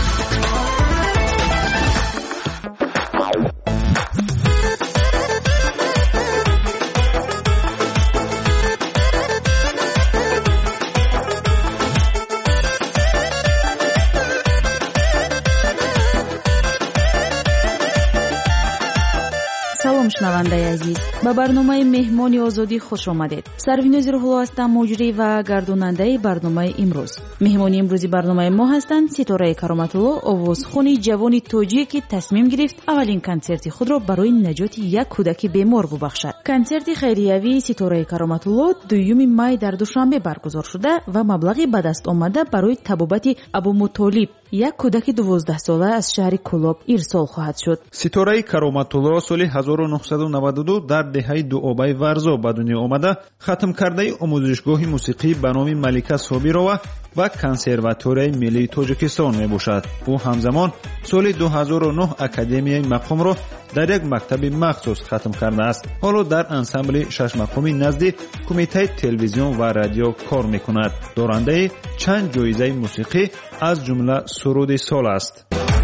سلام شنونده عزیز، به برنامه مهمانی آزادی خوش آمدید. سرویناز روح‌الله هستم، مجری و گرداننده برنامه امروز. مهمانی امروزی برنامه ما هستند ستاره کرامت‌الله، آوازخوان جوان تاجیک که تصمیم گرفت اولین کنسرت خود را برای نجات یک کودک بیمار ببخشد. کنسرت خیریوی ستاره کرامت‌الله دوم می در دوشنبه برگزار شده و مبلغی به دست آمده برای طبابت ابو مطالب، یک کودک دوازده ساله از شهر کلاب ارسال خواهد شد. ستاره کرامت‌الله سال هزار و نهصد و نود و دو در دهه دوآبای ورزا به دنیا آمده، ختم کرده آموزشگاه موسیقی به نام ملیکه صابرова و کنسرواتوری ملی تاجیکستان می باشد. او همزمان سال دو هزار و نه اکادمیای مقام را در یک مکتب مخصوص ختم کرده است. حالا در انسامبل شش مقامی نزد کمیته تلویزیون و رادیو کار می کند. دارنده چند جایزه موسیقی از جمله سرود سال است.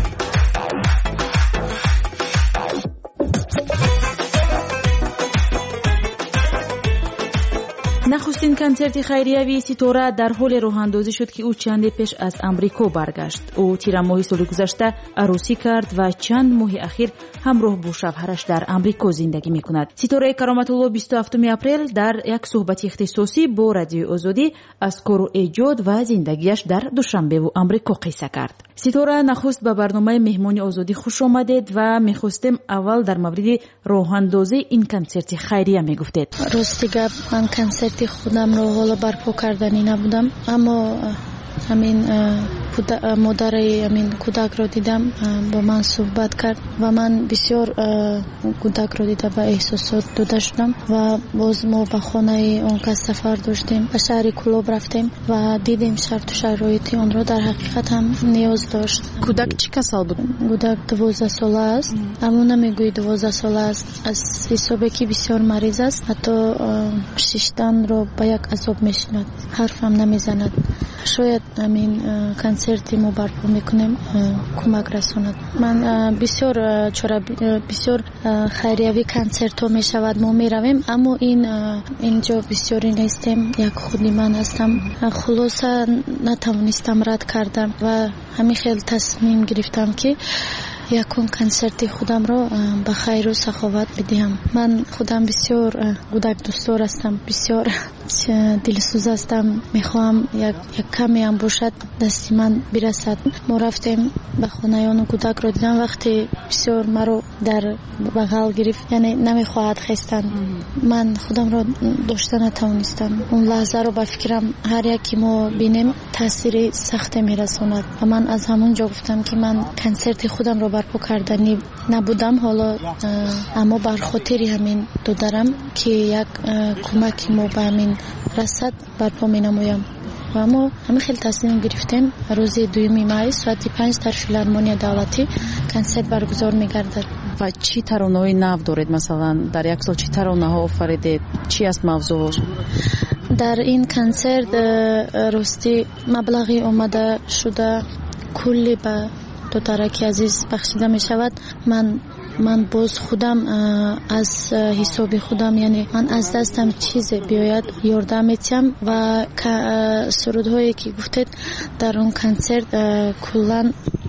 نخستین کنسرت خیریوی ستاره در حال راه اندازی شد که او چند پیش از امریکا برگشت. او تیر ماه سال گذشته عروسی کرد و چند ماه اخیر همراه با شوهرش در امریکا زندگی میکند. ستاره کرامت‌الله بیست و هفتم اپریل در یک صحبت اختصاصی با رادیو آزادی از کار و ایجاد و زندگیش در دوشنبه و امریکا قصه کرد. ستاره نخست به برنامه مهمانی آزادی خوش آمدید و میخواستیم اول در مورد راه اندازی این کنسرت خیریه میگفتید. راستی گپ، من کنسرت خودم رو حالا برپا کردنی نبودم، اما همین مادر همین کودک رو دیدم، با من صحبت کرد و من بسیار کودک رو دیدم و احساسات داده شدم و باز ما به خانه اون کس سفر داشتیم، به شهر کلاب رفتیم و دیدیم شرط و شرایط اون رو. در حقیقت هم نیاز داشت. کودک چی سال بود؟ کودک دوازده ساله است، اما نمیگوی دوازده ساله است، از حسابی که بسیار مریض است، حتی شیشتن رو به یک عذاب میشند، حرف هم نمیزند. شاید همین کنسرتی ما برپا میکنیم کمک رساند. من بسیار چرا بسیار خیریوی کنسرت ها میشود ما میرویم، اما این اینجا بسیاری نیستیم، یک خودی من هستم. خلاصه نتوانستم رد کردم و همین خیلی تصمیم گرفتم که یکون کنسرت خودم رو به خیر و سخاوت بدهم. من خودم بسیار کودک دوستدار هستم، بسیار دلسوز هستم، میخوام یک, یک کمی هم باشد دستی من برسد. ما رفتیم به خانه اون کودک رو دیدم، وقتی بسیار مرا در بغل گرفت، یعنی نمیخواهد خستن، من خودم رو داشته نتوانستم. اون لحظه رو به فکرم هر یکی ما بینیم تاثیر سخت میرساند و من از همون جا گفتم که من کنسرت خودم رو برپا کردنی نبودم، حالا اما بر خاطر همین دو دارم که یک کمک ما به همین رسد برپا می نمایم. و ما همه خیلی تصمیم گرفتیم روز دوم می ساعت پنج در فیلارمونی دولتی کنسرت برگزار می گردد. و چی ترانه‌های نو دارید؟ مثلا در یک سال چی ترانه ها آفریدید؟ چی است موضوع؟ در این کنسرت راستی مبلغی آمده شده کلی به دو ترک عزیز بخشیده می شود. من من باز خودم از حساب خودم، یعنی من از دستم چیز بیاید یاردم میتیم و سرودهایی که گفتید در اون کنسرت کلان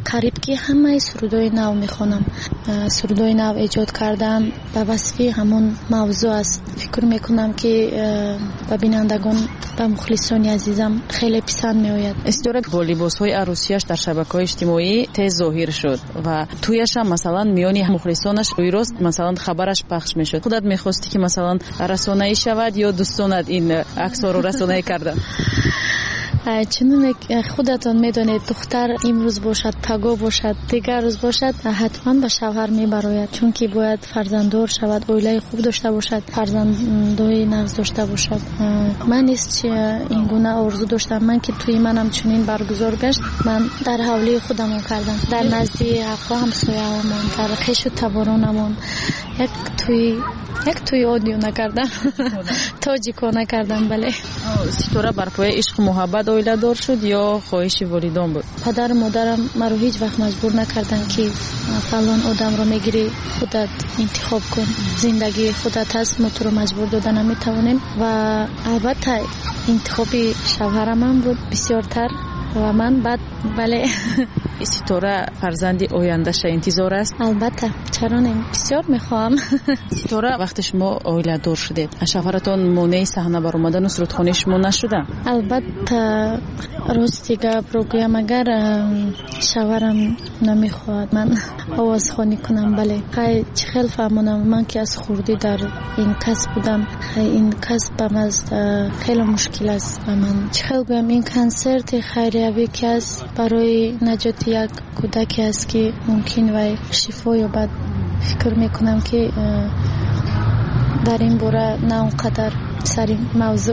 قریب که همه سرودای نو میخونم. سرودای نو ایجاد کردم به وصفی همون موضوع است. فکر میکنم که به بینندگان و مخلصان عزیزم خیلی پسند میآید. استوره با لباس‌های عروسیش در شبکه‌های اجتماعی تیز ظاهر شد و تویش هم مثلا میانی مخلصانش روی روز مثلا خبرش پخش میشد. خودت میخواستی که مثلا رسانه‌ای شود یا دوستانت این عکس‌ها رو رسانه‌ای کردن؟ چون خودتان میدونید دختر امروز باشد پگاه باشد دیگر روز باشد حتما به شوهر میبراید، چون که باید فرزنددار شود، اویله خوب داشته باشد، فرزندای نغز داشته باشد. من نیست چه این گونه آرزو داشتم. من که توی منم چنین برگزار گشت، من در حوله خودم کردم، در نزد حقا همسایه‌مون، در خویش و تبارانمون یک توی یک توی آدیو نکردم تاجیکو نکردم. بله. ستاره بر پای عشق محبت اویله دار شد یا خواهش والدان بود؟ پدر مادرم مرا هیچ وقت مجبور نکردن که فلان آدم رو میگیری خودت انتخاب کن، زندگی خودت هست، ما تو رو مجبور دادن نمیتوانیم. و البته انتخابی شوهرم هم بود بسیارتر و من بعد بله. ستاره فرزندی آینده‌اش انتظار است؟ البته، چرا نه، بسیار میخوام. ستاره وقتی شما اویله دار شدید شوهرتون مانع صحنه بر اومدن و سرودخوانی شما نشده؟ البته راستی گپ رو گویم، اگر شوهرم نمیخواد من آواز خوانی کنم بله خیلی خیلی فهمونم. من که از خوردی در این کسب بودم، این کسب بم خیلی مشکل است و من خیلی گویم این کنسرت خیریوی که است برای نجات یک کودکی است که ممکن و شفا یابد. فکر میکنم که در این باره نه اونقدر سر این موضوع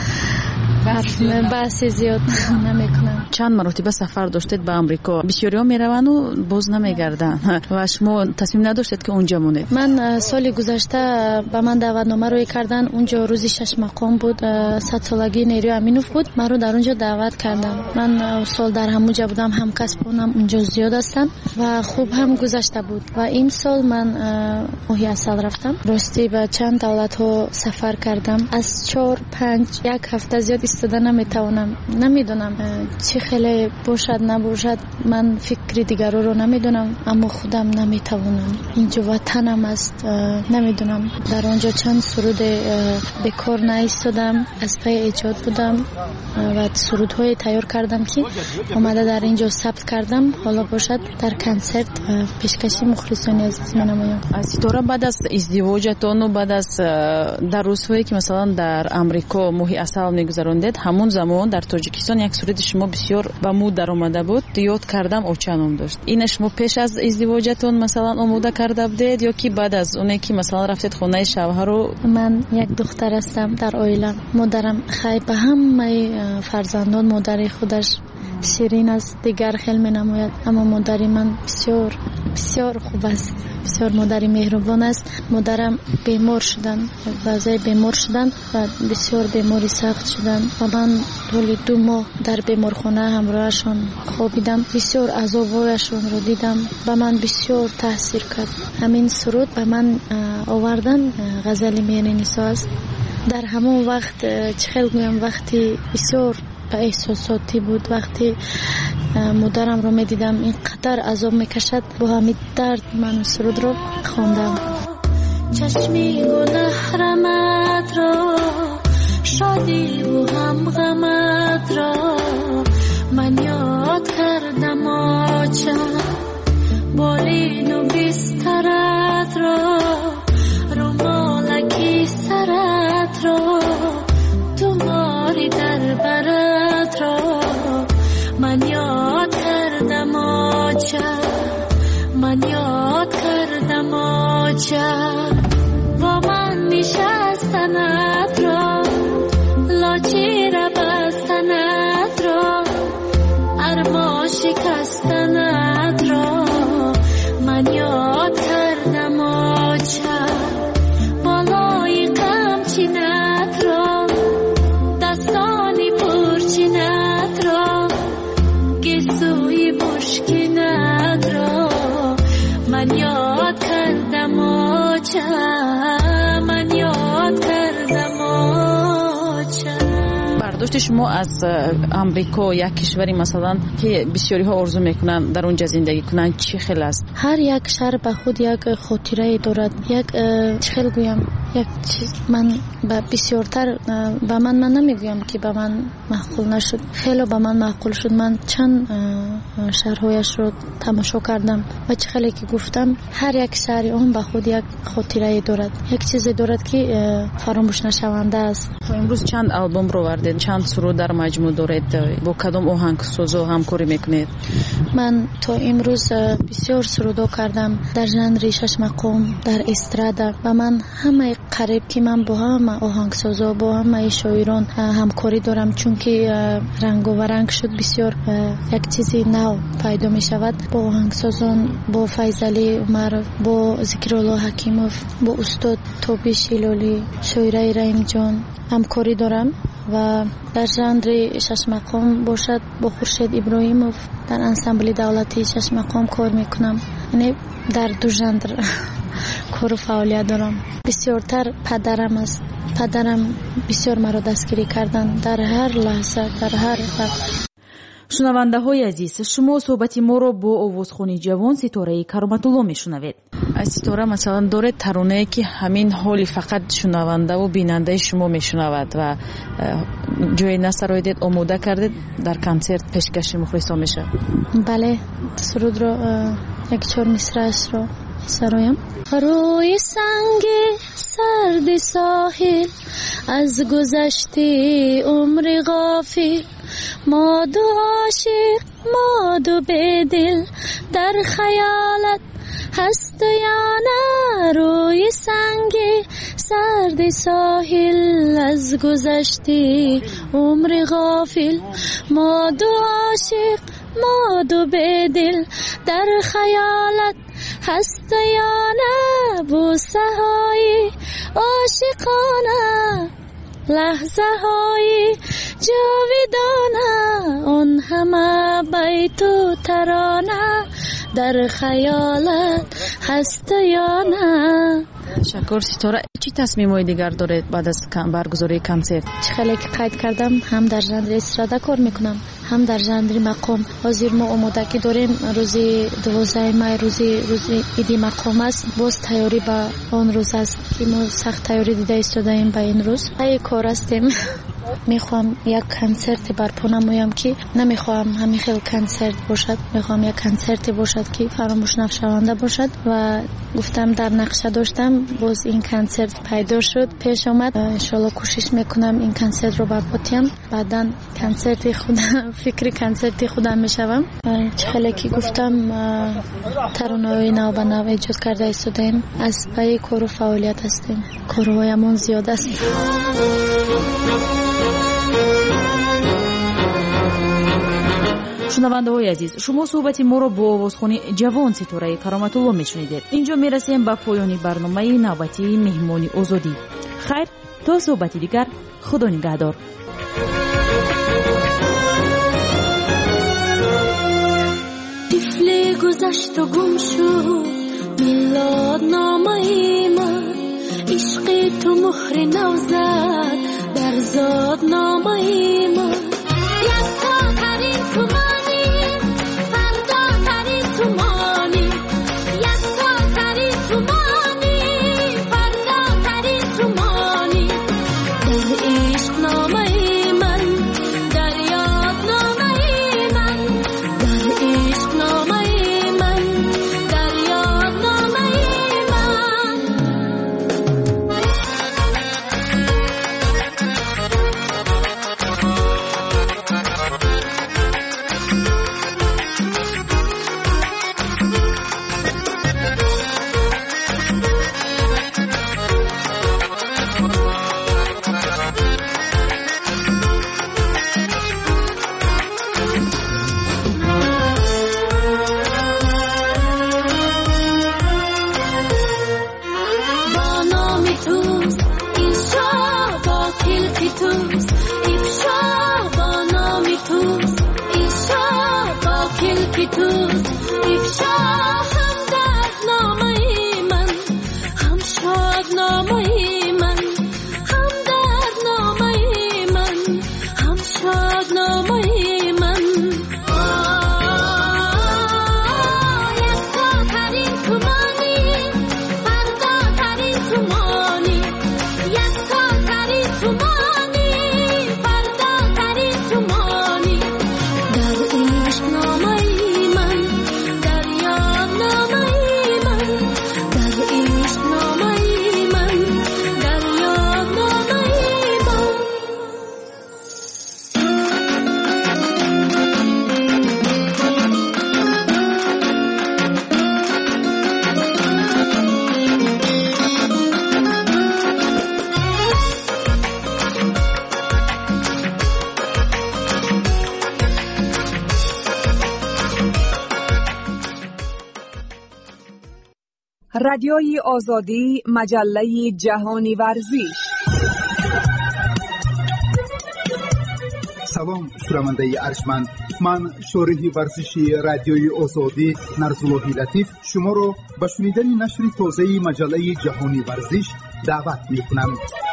بحث زیاد نمیکنم. چند مرتبه سفر داشتید به امریکا، بسیاری ها میروند و باز نمیگردن و شما تصمیم نداشتید که اونجا مونید؟ من سال گذشته به من دعوتنامه روی کردن، اونجا روزی شش مقام بود، صد سالگی نیروی امینوف بود، من رو در اونجا دعوت کردم. من سال در همونجا بودم، هم کسبونم اونجا زیاد هستن و خوب هم گذشته بود. و این سال من ماهی عسل رفتم، راستی به چند دولت ها سفر کردم، از چهار پنج یک هفته زیاد استاده نمیتونم. نمیدونم چی خیلی باشد نباشد، من فکر دیگرو رو نمیدونم، اما خودم نمیتونم. اینجا وطنم است، نمیدونم در آنجا چند سرود بکار نایستادم، از پای ایجاد بودم و سرودهای تیار کردم که اومده در اینجا ثبت کردم. حالا باشد در کنسرت پیشکشی مخلصان عزیز منم. از ستاره بعد از ازدواجتون و بعد از در روزهایی که مثلا در امریکا ماهی عسل میگذروندید، همون زمان در تاجیکستان یک سرود شما بسیار به مود در اومده بود، یاد کردم اوچانم داشت. این شما پیش از ازدواجتون مثلا آماده کرده بودید یا کی بعد از اونه که مثلا رفتید خونه شوهر رو؟ من یک دختر هستم در عائلم. مادرم خیلی به همه فرزندان مادر خودش شیرین است، دیگر خیلی می نماید، اما مادری من بسیار بسیار خوب است، بسیار مادری مهربان است. مادرم بیمار شدن، وضعی بیمار شدن و بسیار بیماری سخت شدن و من طول دو ماه در بیمارخانه همراهشان خوابیدم، بسیار عذابایشان رو دیدم، به من بسیار تاثیر کرد. همین سرود به من آوردن غزل میر نسا است. در همون وقت چه خیلی گویم، وقتی بسیار احساساتی بود، وقتی مادرم رو می دیدم اینقدر عذاب میکشد، با همین درد من سرود رو خواندم. چشمی گل حرمت را، شادی و هم غمت را، من یاد کردم آچم بالین و بسترت را، رومالکی سرت را، تو ماری در برت را، من یاد کردم آچم، من یاد کردم آچم، با من نشستنت را، لاچی را بستنت را، ارما شکستنت را، من یاد کردم آچم، بالای قمچینت را، دستانی پرچینت را، گسوی بشکینت را، من یاد کردم آچم، من یاد کردم آچم. برداشت شما از امریکا یک کشوری مثلا که بسیاری ها آرزو میکنن در اونجا زندگی کنن چی خیلی است؟ هر یک شهر به خود یک خاطره دارد. یک چه خیلی گویم یک چیز من به بسیارتر به من من نمیگویم که به من معقول نشد، خیلی به من معقول شد. من چند شهرهایش رو تماشا کردم و چه خیلی که گفتم هر یک شهری اون به خود یک خاطره دارد، یک چیزی دارد که فراموش نشونده است. امروز چند آلبوم رو وردید، چند سرود در مجموع دارید، با کدام آهنگسازا همکاری میکنید؟ من تا امروز بسیار سرودا کردم در ژانر شش مقام، در استرادا و من همه قریب که من با همه آهنگسازا با همه شاعران همکاری دارم، چون که رنگ و رنگ شد بسیار یک چیزی نو پیدا می شود. با آهنگسازان، با فیضعلی عمر، با ذکرالله حکیموف، با استاد توبیش هلالی، شاعره رحیم جان همکاری دارم و در ژانر شش مقام باشد با خورشید ابراهیموف در انسامبل دولتی شش مقام کار میکنم. یعنی در دو ژانر کار و فعالیت دارم. بسیارتر پدرم است. پدرم بسیار مرا دستگیری کردن در هر لحظه، در هر وقت. شنونده های عزیز، شما صحبت ما رو با آوازخوانی جوان ستاره کرامت‌الله میشنوید. از ستاره مثلا داره ترانه که همین حالی فقط شنونده و بیننده شما میشنود و جای نسرایدید آماده کردید در کنسرت پیشکش مخلصا میشه. بله، سرود رو یک چهار مصرعش رو سرایم. روی سنگ سرد ساحل از گذشته عمر غافل، ما دو عاشق ما دو بدل در خیالت هست یا نه. روی سنگ سرد ساحل از گذشته عمر غافل، ما دو عاشق ما دو بدل در خیالت هست یا نه. بوسه های عاشقانه، لحظه های جاودانه، اون همه بیت و ترانه در خیالت هست یا نه. شکر ستاره. چی تصمیم‌های دیگر دارید بعد از برگزاری کنسرت؟ خیلی که قید کردم هم در ژانر استرادا کار میکنم هم در ژانر مقام. حاضر ما آمادگی داریم روزی دوازده می روزی روزی ایدی مقام است. باز تیاری به آن روز است که ما سخت تیاری دیده ایستادیم به این روز. ای کار هستیم. میخوام یک کنسرت برپا نمایم که نمیخوام همین خیلی کنسرت باشد، میخوام یک کنسرتی باشد که فراموش نشونده باشد و گفتم در نقشه داشتم، باز این کنسرت پیدا شد پیش آمد. انشالله کوشش میکنم این کنسرت رو برپاتیم. بعداً کنسرت خودم فکر کنسرت خودم میشوم. چه خیلی که گفتم ترانه‌های نو به نو ایجاد کرده ایستادیم، از پای کار و فعالیت هستیم، کارهایمون زیاد است. شنونده های عزیز، شما صحبت ما رو با آوازخوانی جوان ستاره کرامت‌الله میشنیدید. اینجا میرسیم به پایان برنامه نوبتی مهمانی آزادی. خیر تا صحبت دیگر، خدا نگهدار. طفل گذشت و گم شد میلاد نامه من، عشق تو مهر نو زد در زاد نامه من. یکتا ترین تو مانی، فردا ترین تو مانی، یکتا ترین تو مانی، فردا ترین تو مانی. در عشق نامه من، در یاد نامه من، در عشق نامه من، در یاد نامه من. من رادیوی آزادی، مجله جهانی ورزش. سلام شنونده ارجمند، من شارح ورزشی رادیوی آزادی نرزاللهی لطیف شما را به شنیدن نشر تازه مجله جهانی ورزش دعوت می‌کنم.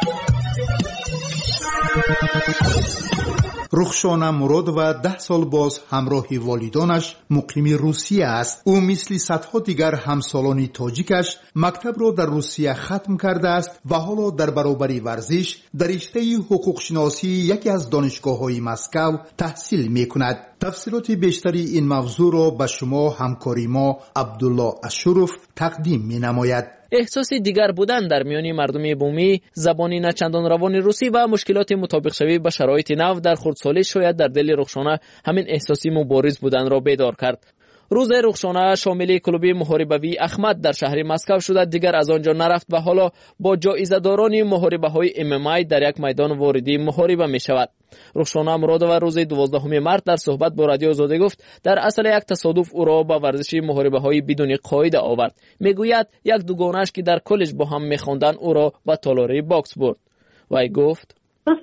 رخشانه مراد و ده سال باز همراه والدانش مقیم روسیه است. او مثل صدها دیگر همسالان تاجیکش مکتب را در روسیه ختم کرده است و حالا در برابر ورزش در رشته حقوق شناسی یکی از دانشگاه‌های مسکو تحصیل می‌کند. تفصیلات بیشتری این موضوع را به شما همکاری ما عبدالله اشرف تقدیم می‌نماید. احساس دیگر بودن در میان مردم بومی، زبانی نچندان روان روسی و مشکلات مطابق شوی با شرایط نو در خردسالی شاید در دل رخشانه همین احساسی مبارز بودن را بیدار کرد. روز رخشانه شامل کلوب محاربوی احمد در شهر مسکو شده دیگر از آنجا نرفت و حالا با جایزه داران محاربه های ام ام ای در یک میدان واردی محاربه می شود. رخشانه مرادова روز دوازدهم مارس در صحبت با رادیو آزادی گفت در اصل یک تصادف او را با ورزش محاربه های بدون قاعده آورد. میگوید یک دوگانش که در کالج با هم میخواندند او را به تالاری باکس برد. وی گفت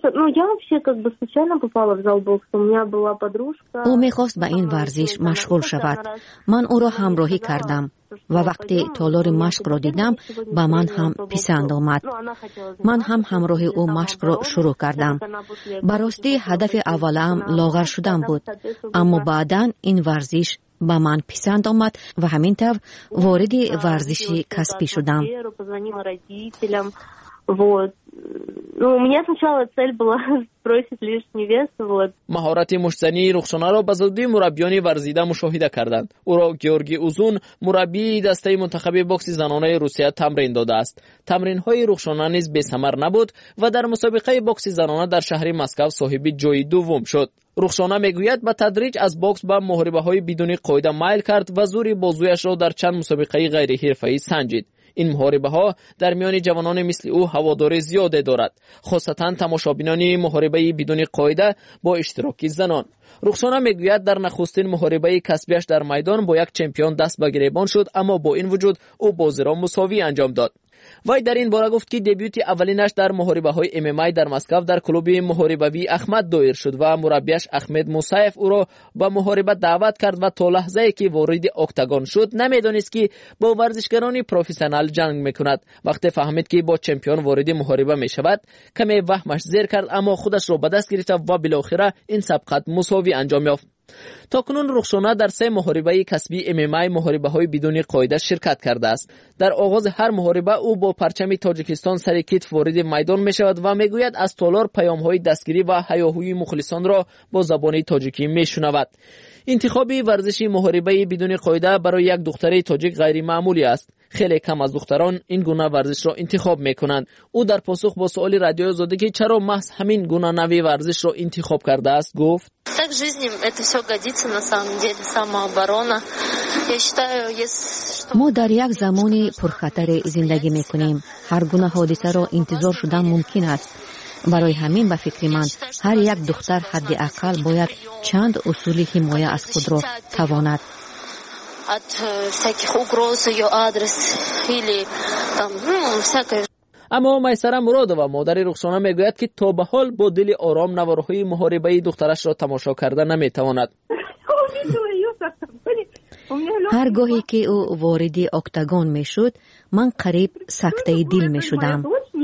او میخواست به این ورزش مشغول شود. من او را همراهی کردم و وقتی تالار مشق را دیدم به من هم پسند آمد. من هم همراه او مشق را شروع کردم. براستی هدف اولم لاغر شدن بود، اما بعداً این ورزش به من پسند آمد و همین طور وارد ورزش کسبی شدم. Вот. Ну, у меня сначала цель была сбросить лишний вес, вот. مهارت مشتزنی رخشانه را به زودی مربیان ورزیده مشاهده کردند. او را گیورگی اوزون مربی دسته منتخب بوکس زنانه روسیه تمرین داده است. تمرین‌های رخشانه نیز بی‌ثمر نبود و در مسابقه بوکس زنانه در شهر مسکو صاحب جای دوم شد. رخشانه میگوید به تدریج از بوکس به محاربه‌های بدون قاعده میل کرد و زور بازویش را در چند مسابقه غیر حرفه‌ای سنجید. این محاربه ها در میان جوانان مثل او هواداری زیاده دارد، خاصتا تماشابینان محاربه بدون قاعده با اشتراک زنان. رخشانه میگوید در نخستین محاربه کسبیش در میدان با یک چمپیون دست به گریبان شد، اما با این وجود او بازی را مساوی انجام داد. وی در این باره گفت که دبیوت اولینش در محاربه های ام ام ای در مسکو در کلوب محاربوی احمد دایر شد و مربیش احمد موسیف او را به محاربه دعوت کرد و تا لحظه‌ای که وارد اکتاگون شد نمیدانست که با ورزشکاران پروفسیونال جنگ میکند. وقتی فهمید که با چمپیون وارد محاربه میشود کمی وهمش زیر کرد، اما خودش را به دست گرفت و بالاخره این سبقت مساوی انجام یافت. تاکنون رخشانه در سه محاربه کسبی ام ام ای محاربه های بدون قاعده شرکت کرده است. در آغاز هر محاربه او با پرچم تاجیکستان سر کتف وارد میدان می شود و میگوید از تالار پیام های دستگیری و هیاهوی مخلصان را با زبان تاجیکی می شنود. انتخاب ورزش محاربه بدون قاعده برای یک دختر تاجیک غیر معمولی است. خیلی کم از دختران این گونه ورزش را انتخاب میکنند. او در پاسخ با سوال رادیو آزادی که چرا محض همین گونه نوع ورزش را انتخاب کرده است گفت: Так жизни это всё годится на самом деле, самооборона. Я считаю, если ما در یک زمان پرخطر زندگی میکنیم. هر گونه حادثه را انتظار شدن ممکن است. برای همین به فکر من هر یک دختر حداقل باید چند اصول حمایت از خود را تواند. от всяких угроз ее адрес или там, ну, всякое. اما میسره مرادова مادر رخشانه میگوید که تا به حال با دل آرام نوارهای محاربه دخترش را تماشا کرده نمیتواند. هر گاهی که او وارد اکتاگون میشد من قریب سکته دل میشدم.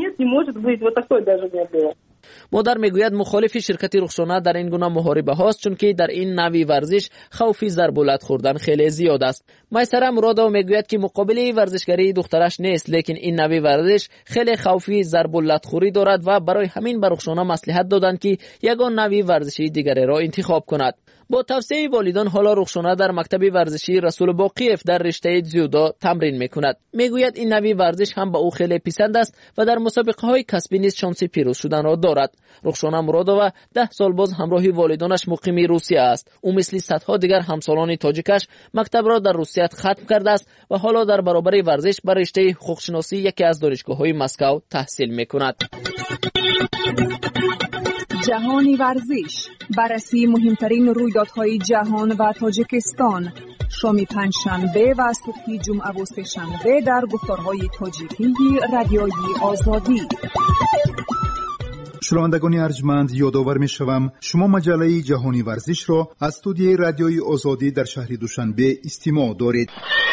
مادر میگوید مخالف شرکت رخشانه در این گونه محاربه هاست، چون که در این نوع ورزش خوفی ضربالت خوردن خیلی زیاد است. میسره مرادova میگوید که مقابله ورزشگری دخترش نیست، لیکن این نوع ورزش خیلی خوفی ضربالت خوری دارد و برای همین به رخشانه مصلحت دادند که یگان نوع ورزشی دیگری را انتخاب کند. با توصیه والدان حالا رخشانه در مکتب ورزشی رسول باقیف در رشته جودو تمرین میکند. میگوید این نوع ورزش هم به او خیلی پسند است و در مسابقه های کسبی نیز شانس پیروز شدن را دارد. رخشانه مرادova ده سال باز همراه والدانش مقیم روسیه است. او مثل صدها دیگر همسالان تاجیکش مکتب را در روسیه ختم کرده است و حالا در برابر ورزش بر رشته حقوق شناسی یکی از دانشگاه‌های مسکو تحصیل میکند. جهانی ورزش، بررسی مهمترین رویدادهای جهان و تاجیکستان، شام پنجشنبه و صبح جمعه و سه‌شنبه در گفتارهای تاجیکی رادیوی آزادی. شنوندگان ارجمند، یادآور می‌شوم شما مجله جهانی ورزش را از استودیوی رادیوی آزادی در شهر دوشنبه استماع دارید.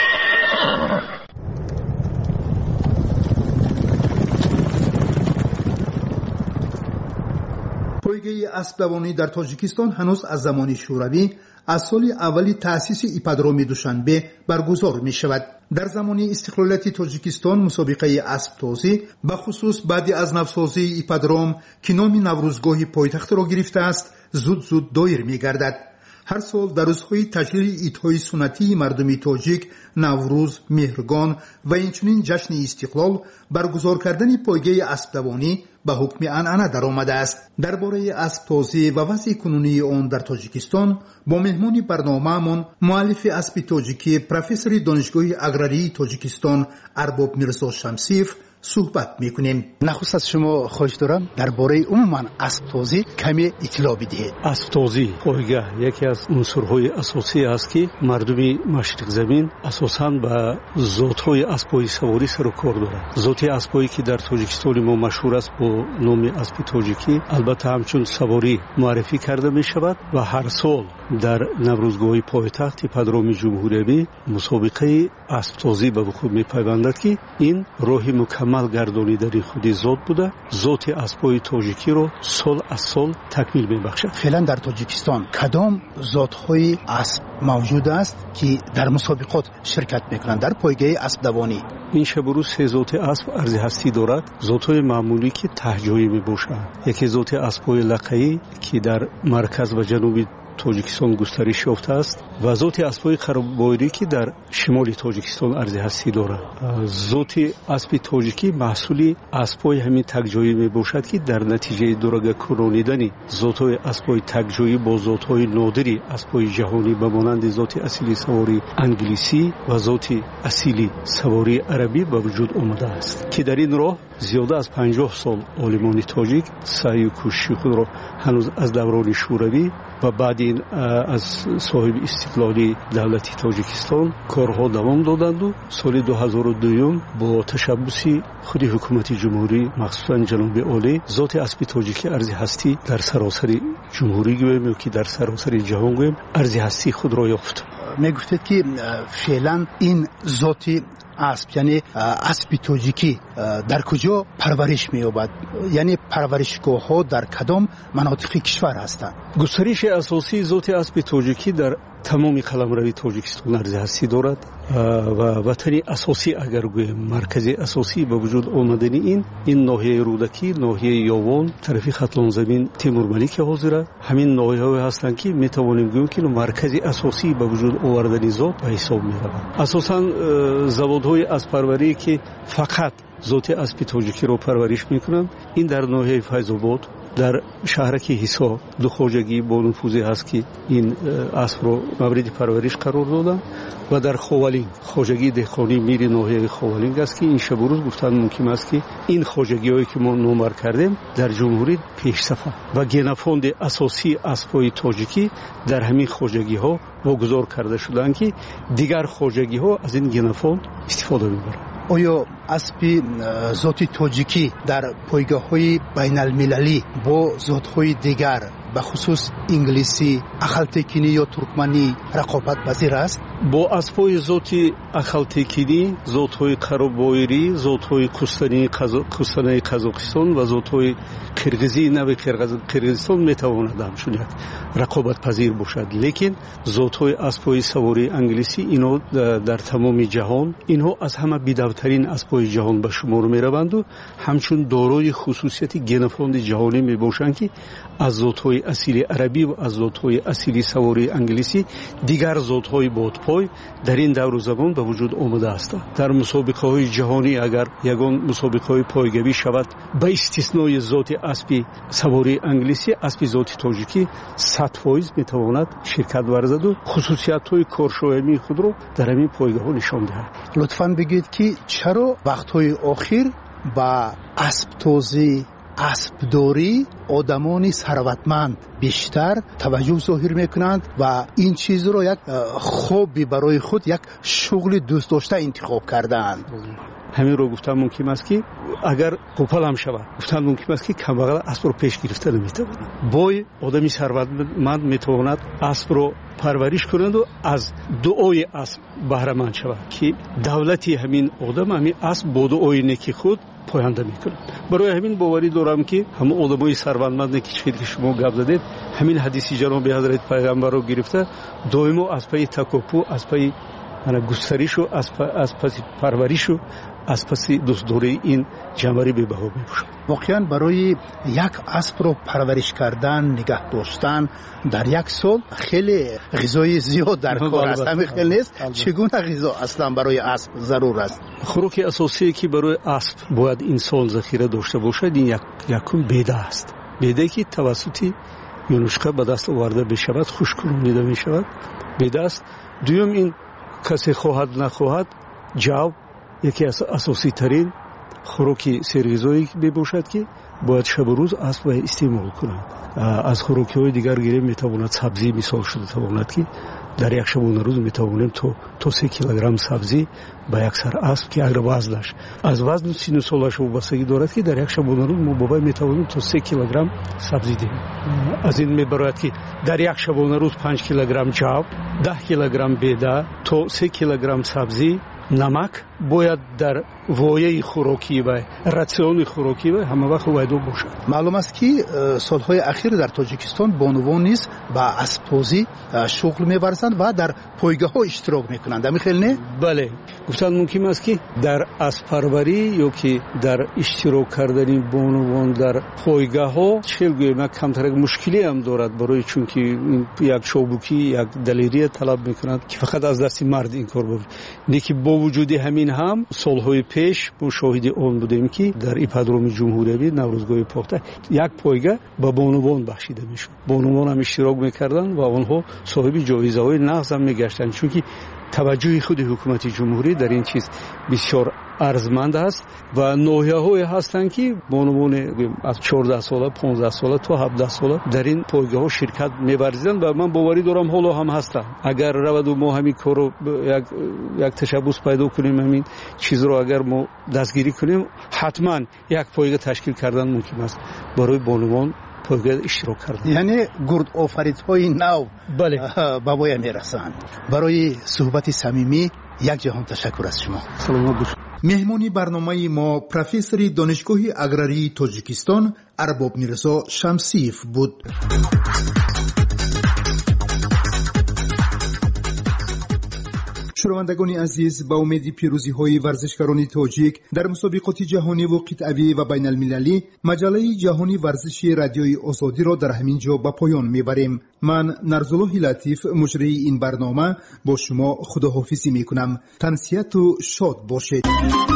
پایگاه اسب دوانی در تاجیکستان هنوز از زمان شوروی از سال اولی تأسیس ایپادروم دوشنبه برگزار می شود. در زمان استقلالیت تاجیکستان مسابقه اسب تازی به خصوص بعد از نوسازی ایپادروم که نام نوروزگاه پایتخت را گرفته است زود زود دایر می گردد. هر سال در روزهای تجلیل عیدهای سنتی مردمی تاجیک نوروز، مهرگان و اینچنین جشن استقلال برگزار کردن پایگاه اسب دوانی به حکم عنعنه در آمده است. درباره اسب تازی و وضع کنونی آن در تاجیکستان با مهمان برنامه‌مان مؤلف اسب تاجیکی پروفسور دانشگاه اگراری تاجیکستان ارباب میرزا شمسیف صحبت میکنیم. نخست از شما خواهش دارم درباره عموما اسب تازی کمی اطلاع بدهید. اسب تازی پایگاه یکی از عنصرهای اساسی است که مردمی مشرق زمین اساساً به ذات‌های اسب‌های سواری سر و کار دارند. ذات اسب‌هایی که در تاجیکستان ما مشهور است با نام اسب تاجیکی البته همچون سواری معرفی کرده می شود و هر سال در نوروزگاه پایتخت ایپادروم جمهوری مسابقه اسب تازی به وقوع می پیوندد که این راه مکمل گردانیدن خود ذات بوده. ذات اسب‌های تاجیکی رو سال از سال تکمیل می بخشد. فعلا در تاجیکستان کدام ذات‌های اسب موجود است که در مسابقات شرکت میکنند در پایگاه اسب دوانی؟ این شب روز سه ذات اسب ارزی هستی دارد. ذات‌های معمولی که تهجویی می باشند. یکی ذات اسب‌های لقایی که در مرکز و جنوب تاجیکستان گسترش یافته است و ذات اسب‌های خراب‌بایری که در شمال تاجیکستان ارزی هستی دارد. ذات اسب تاجیکی محصولی اسب‌های همین تکجایی میباشد که در نتیجه دورگه کرانیدن ذات‌های اسب‌های تکجایی با ذات‌های نادری اسب‌های جهانی به مانند ذات اصلی سواری انگلیسی و ذات اصلی سواری عربی به وجود آمده است که در این راه زیاده از پنجاه سال عالمان تاجیک سعی و کوشش خود را هنوز از دوران شوروی و بعد این از صاحب استقلالی دولتی تاجیکستان کارها دوام دادند و سال دو هزار و دو با تشبثی خود حکومت جمهوری مخصوصا جناب عالی ذات اسب تاجیکی ارزی هستی در سراسر جمهوری گویم یا که در سراسر جهان گویم ارزی هستی خود را یافت. میگفتید که فعلا این ذات اسب یعنی اسب تاجیکی در کجا پرورش می‌یابد؟ یعنی پرورشگاه‌ها در کدام مناطق کشور هستند؟ گسترش اساسی ذات اسب تاجیکی در تمام قلمرو تاجیکستان ارزی هستی دارد و وطن اساسی اگر گویم مرکزی اساسی به وجود آمدن این این ناحیه رودکی، ناحیه یاوان، طرفی خطلان زمین تیمور ملیک حاضره. همین ناحیه‌ها هستند که میتوانیم گوییم که مرکزی اساسی به وجود آوردن ذات به حساب می‌روند. اساساً زوادهای اسب‌پروری که فقط ذات اسب تاجیکی رو پرورش میکنند این در ناحیه فیض‌آباد در شهرک حصار دو خواجگی با نفوذی هست که این اسب رو مورد پرورش قرار دادن و در خوالین خواجگی دهقانی میری ناحیه خوالین است که این شب روز گفتن ممکن است که این خواجگی‌هایی که ما نمر کردیم در جمهوری پیش صفحه و گنفاند اساسی اسب‌های تاجیکی در همین خواجگی‌ها واگذار کرده شدند که دیگر خواجگی‌ها از این گنفاند استفاده می‌برند. آیا اسب ذات تاجیکی در پایگاه‌های بین‌المللی با ذات‌های دیگر به خصوص انگلیسی، اخالتکینی یا ترکمنی رقابت پذیر است؟ با اسب‌های ذات اخالتکینی، ذات‌های قرابایری، ذات‌های کوستانی کوستانه قزاقستان و ذات‌های قرغیزی نوع قرغیزستان میتواند همچون رقابت پذیر باشد. لیکن ذات‌های اسب‌های سواری انگلیسی اینا در تمام جهان اینها از همه بی‌دوترین اسب‌های جهان به شمار می‌روند و همچون دارای خصوصیت گنفاند جهانی میباشند که از ذات‌های اصیلی عربی و از ذات‌های اصیلی سواری انگلیسی دیگر ذات‌های بادپای در این دور و زمان به وجود آمده است. در مسابقه‌های جهانی اگر یگان مسابقه‌های پایگویی شود به استثنای ذات اسب سواری انگلیسی، اسب ذات تاجیکی صد فیصد میتواند شرکت ورزد و خصوصیت‌های کارشایمی خود را در همین پایگاه‌ها نشان دهد. لطفاً بگید که چرا وقت‌های اخیر با اسب تازی اسبداری آدمانی ثروتمند بیشتر توجه ظاهر میکنند و این چیز رو یک خوبی برای خود، یک شغل دوست داشته انتخاب کردند. همین رو گفتم ممکن است که اگر قوپل هم شود، گفتم ممکن است که کمبغل اسب رو پیش گرفته نمیتواند. بای آدمی ثروتمند میتواند اسب رو پرورش کنند و از دعای اسب بهره مند شود که دولتی همین آدم همین اسب با دعای نیکی خود پاینده میکنند. برای همین باوری دارم که همه آدمای ثروتمند که که شما گپ زدید، همین حدیث جناب حضرت پیغمبر رو گرفته دائما از پای تکاپو، از پای گسترش و از پس پرورش و از پس دوستداری این جنبری به بها میباشد. واقعا برای یک اسب رو پرورش کردن، نگه داشتن در یک سال خیلی غذای زیاد در کار است. همین خیلی نیست. چگونه غذا اصلا برای اسب ضرور است؟ خوراک اساسی که برای اسب باید انسان ذخیره داشته باشد این یک یکم بیده است. بیده که توسط یونشکا به دست آورده بشود، خشک‌کننده میشود. بیده است. دوم این کسی خواهد نخواهد جو یکی از اساسی ترین خوراک سرغذایی باشد که باید شب و روز اسب استعمال کنند. از خوراکی های دیگر گیره میتواند سبزی مثال شده تواند که در یک شبانه روز میتوانیم تو تو سه کیلوگرم سبزی با یک سر اسب که اگر وزنش از وزن سی سالش وابستگی دارد که در یک شبانه روز ما بابای میتوانیم تو سه کیلوگرم سبزی دهیم. از این میبرد که در یک شبانه روز پنج کیلوگرم جو، ده کیلوگرم بیده، تو سه کیلوگرم سبزی، نمک باید در وایه خوراکی و راسیون خوراکی و همه وقت وایدو باشد. معلوم است که سالهای اخیر در تاجیکستان بانوان نیز با اسب‌بازی شغل می‌ورزند و در پایگاه‌ها اشتراک می‌کنند. همین خیلی نه؟ بله. گفتن ممکن است که در اسب پروری یا که در اشتراک کردن بانوان در پایگاه‌ها چگونه ما کمتر مشکلی هم دارد برای چون که یک چوبوکی یک دلیری طلب می‌کنند که فقط از دست مرد این کار بود. نیکی با وجود همین هم سالهای پیش ما شاهد آن بودیم که در ایپادروم جمهوری نوروزگاه پخته یک پایگاه به بانوان بخشیده میشد. بانوان هم اشتراک میکردند و آنها صاحب جایزه های نغز هم میگشتند چون که توجه خود حکومت جمهوری در این چیز بسیار ارزمند است و ناحیه‌های هستند که بانوان از چهارده ساله، پانزده ساله تا هفده ساله در این پایگاه‌ها شرکت می‌ورزند و من باوری دارم حالا هم هستند. اگر رود و ما همین کارو یک یک تشبث پیدا کنیم، همین چیز رو اگر ما دستگیری کنیم، حتما یک پایگاه تشکیل کردن ممکن است برای بانوان پایگاه اشتراک کردن. یعنی گرد آفریدهای نو بله به وای میرسند. برای صحبت صمیمی یک جهان تشکر از شما. سلام باشید. مهمانی برنامه ما پروفسور دانشگاه اگراری تاجیکستان ارباب میرزا شمسیف بود. شنوندگان عزیز، با امید پیروزی های ورزشکاران تاجیک در مسابقات جهانی و قطعی و بین المللی، مجله جهانی ورزشی رادیوی آزادی را در همین جا به پایان میبریم. من نرزالله لطیف مجری این برنامه با شما خداحافظی میکنم. تنسیت و شاد باشید.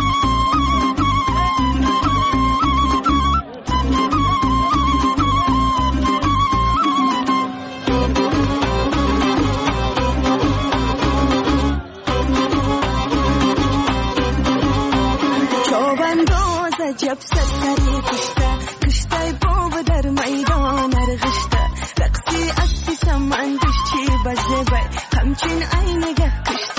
جب سری کشته کشته باب در میدان ارغشته رقصی اسبی سمندش چی بزه بای همچین عینگه کشته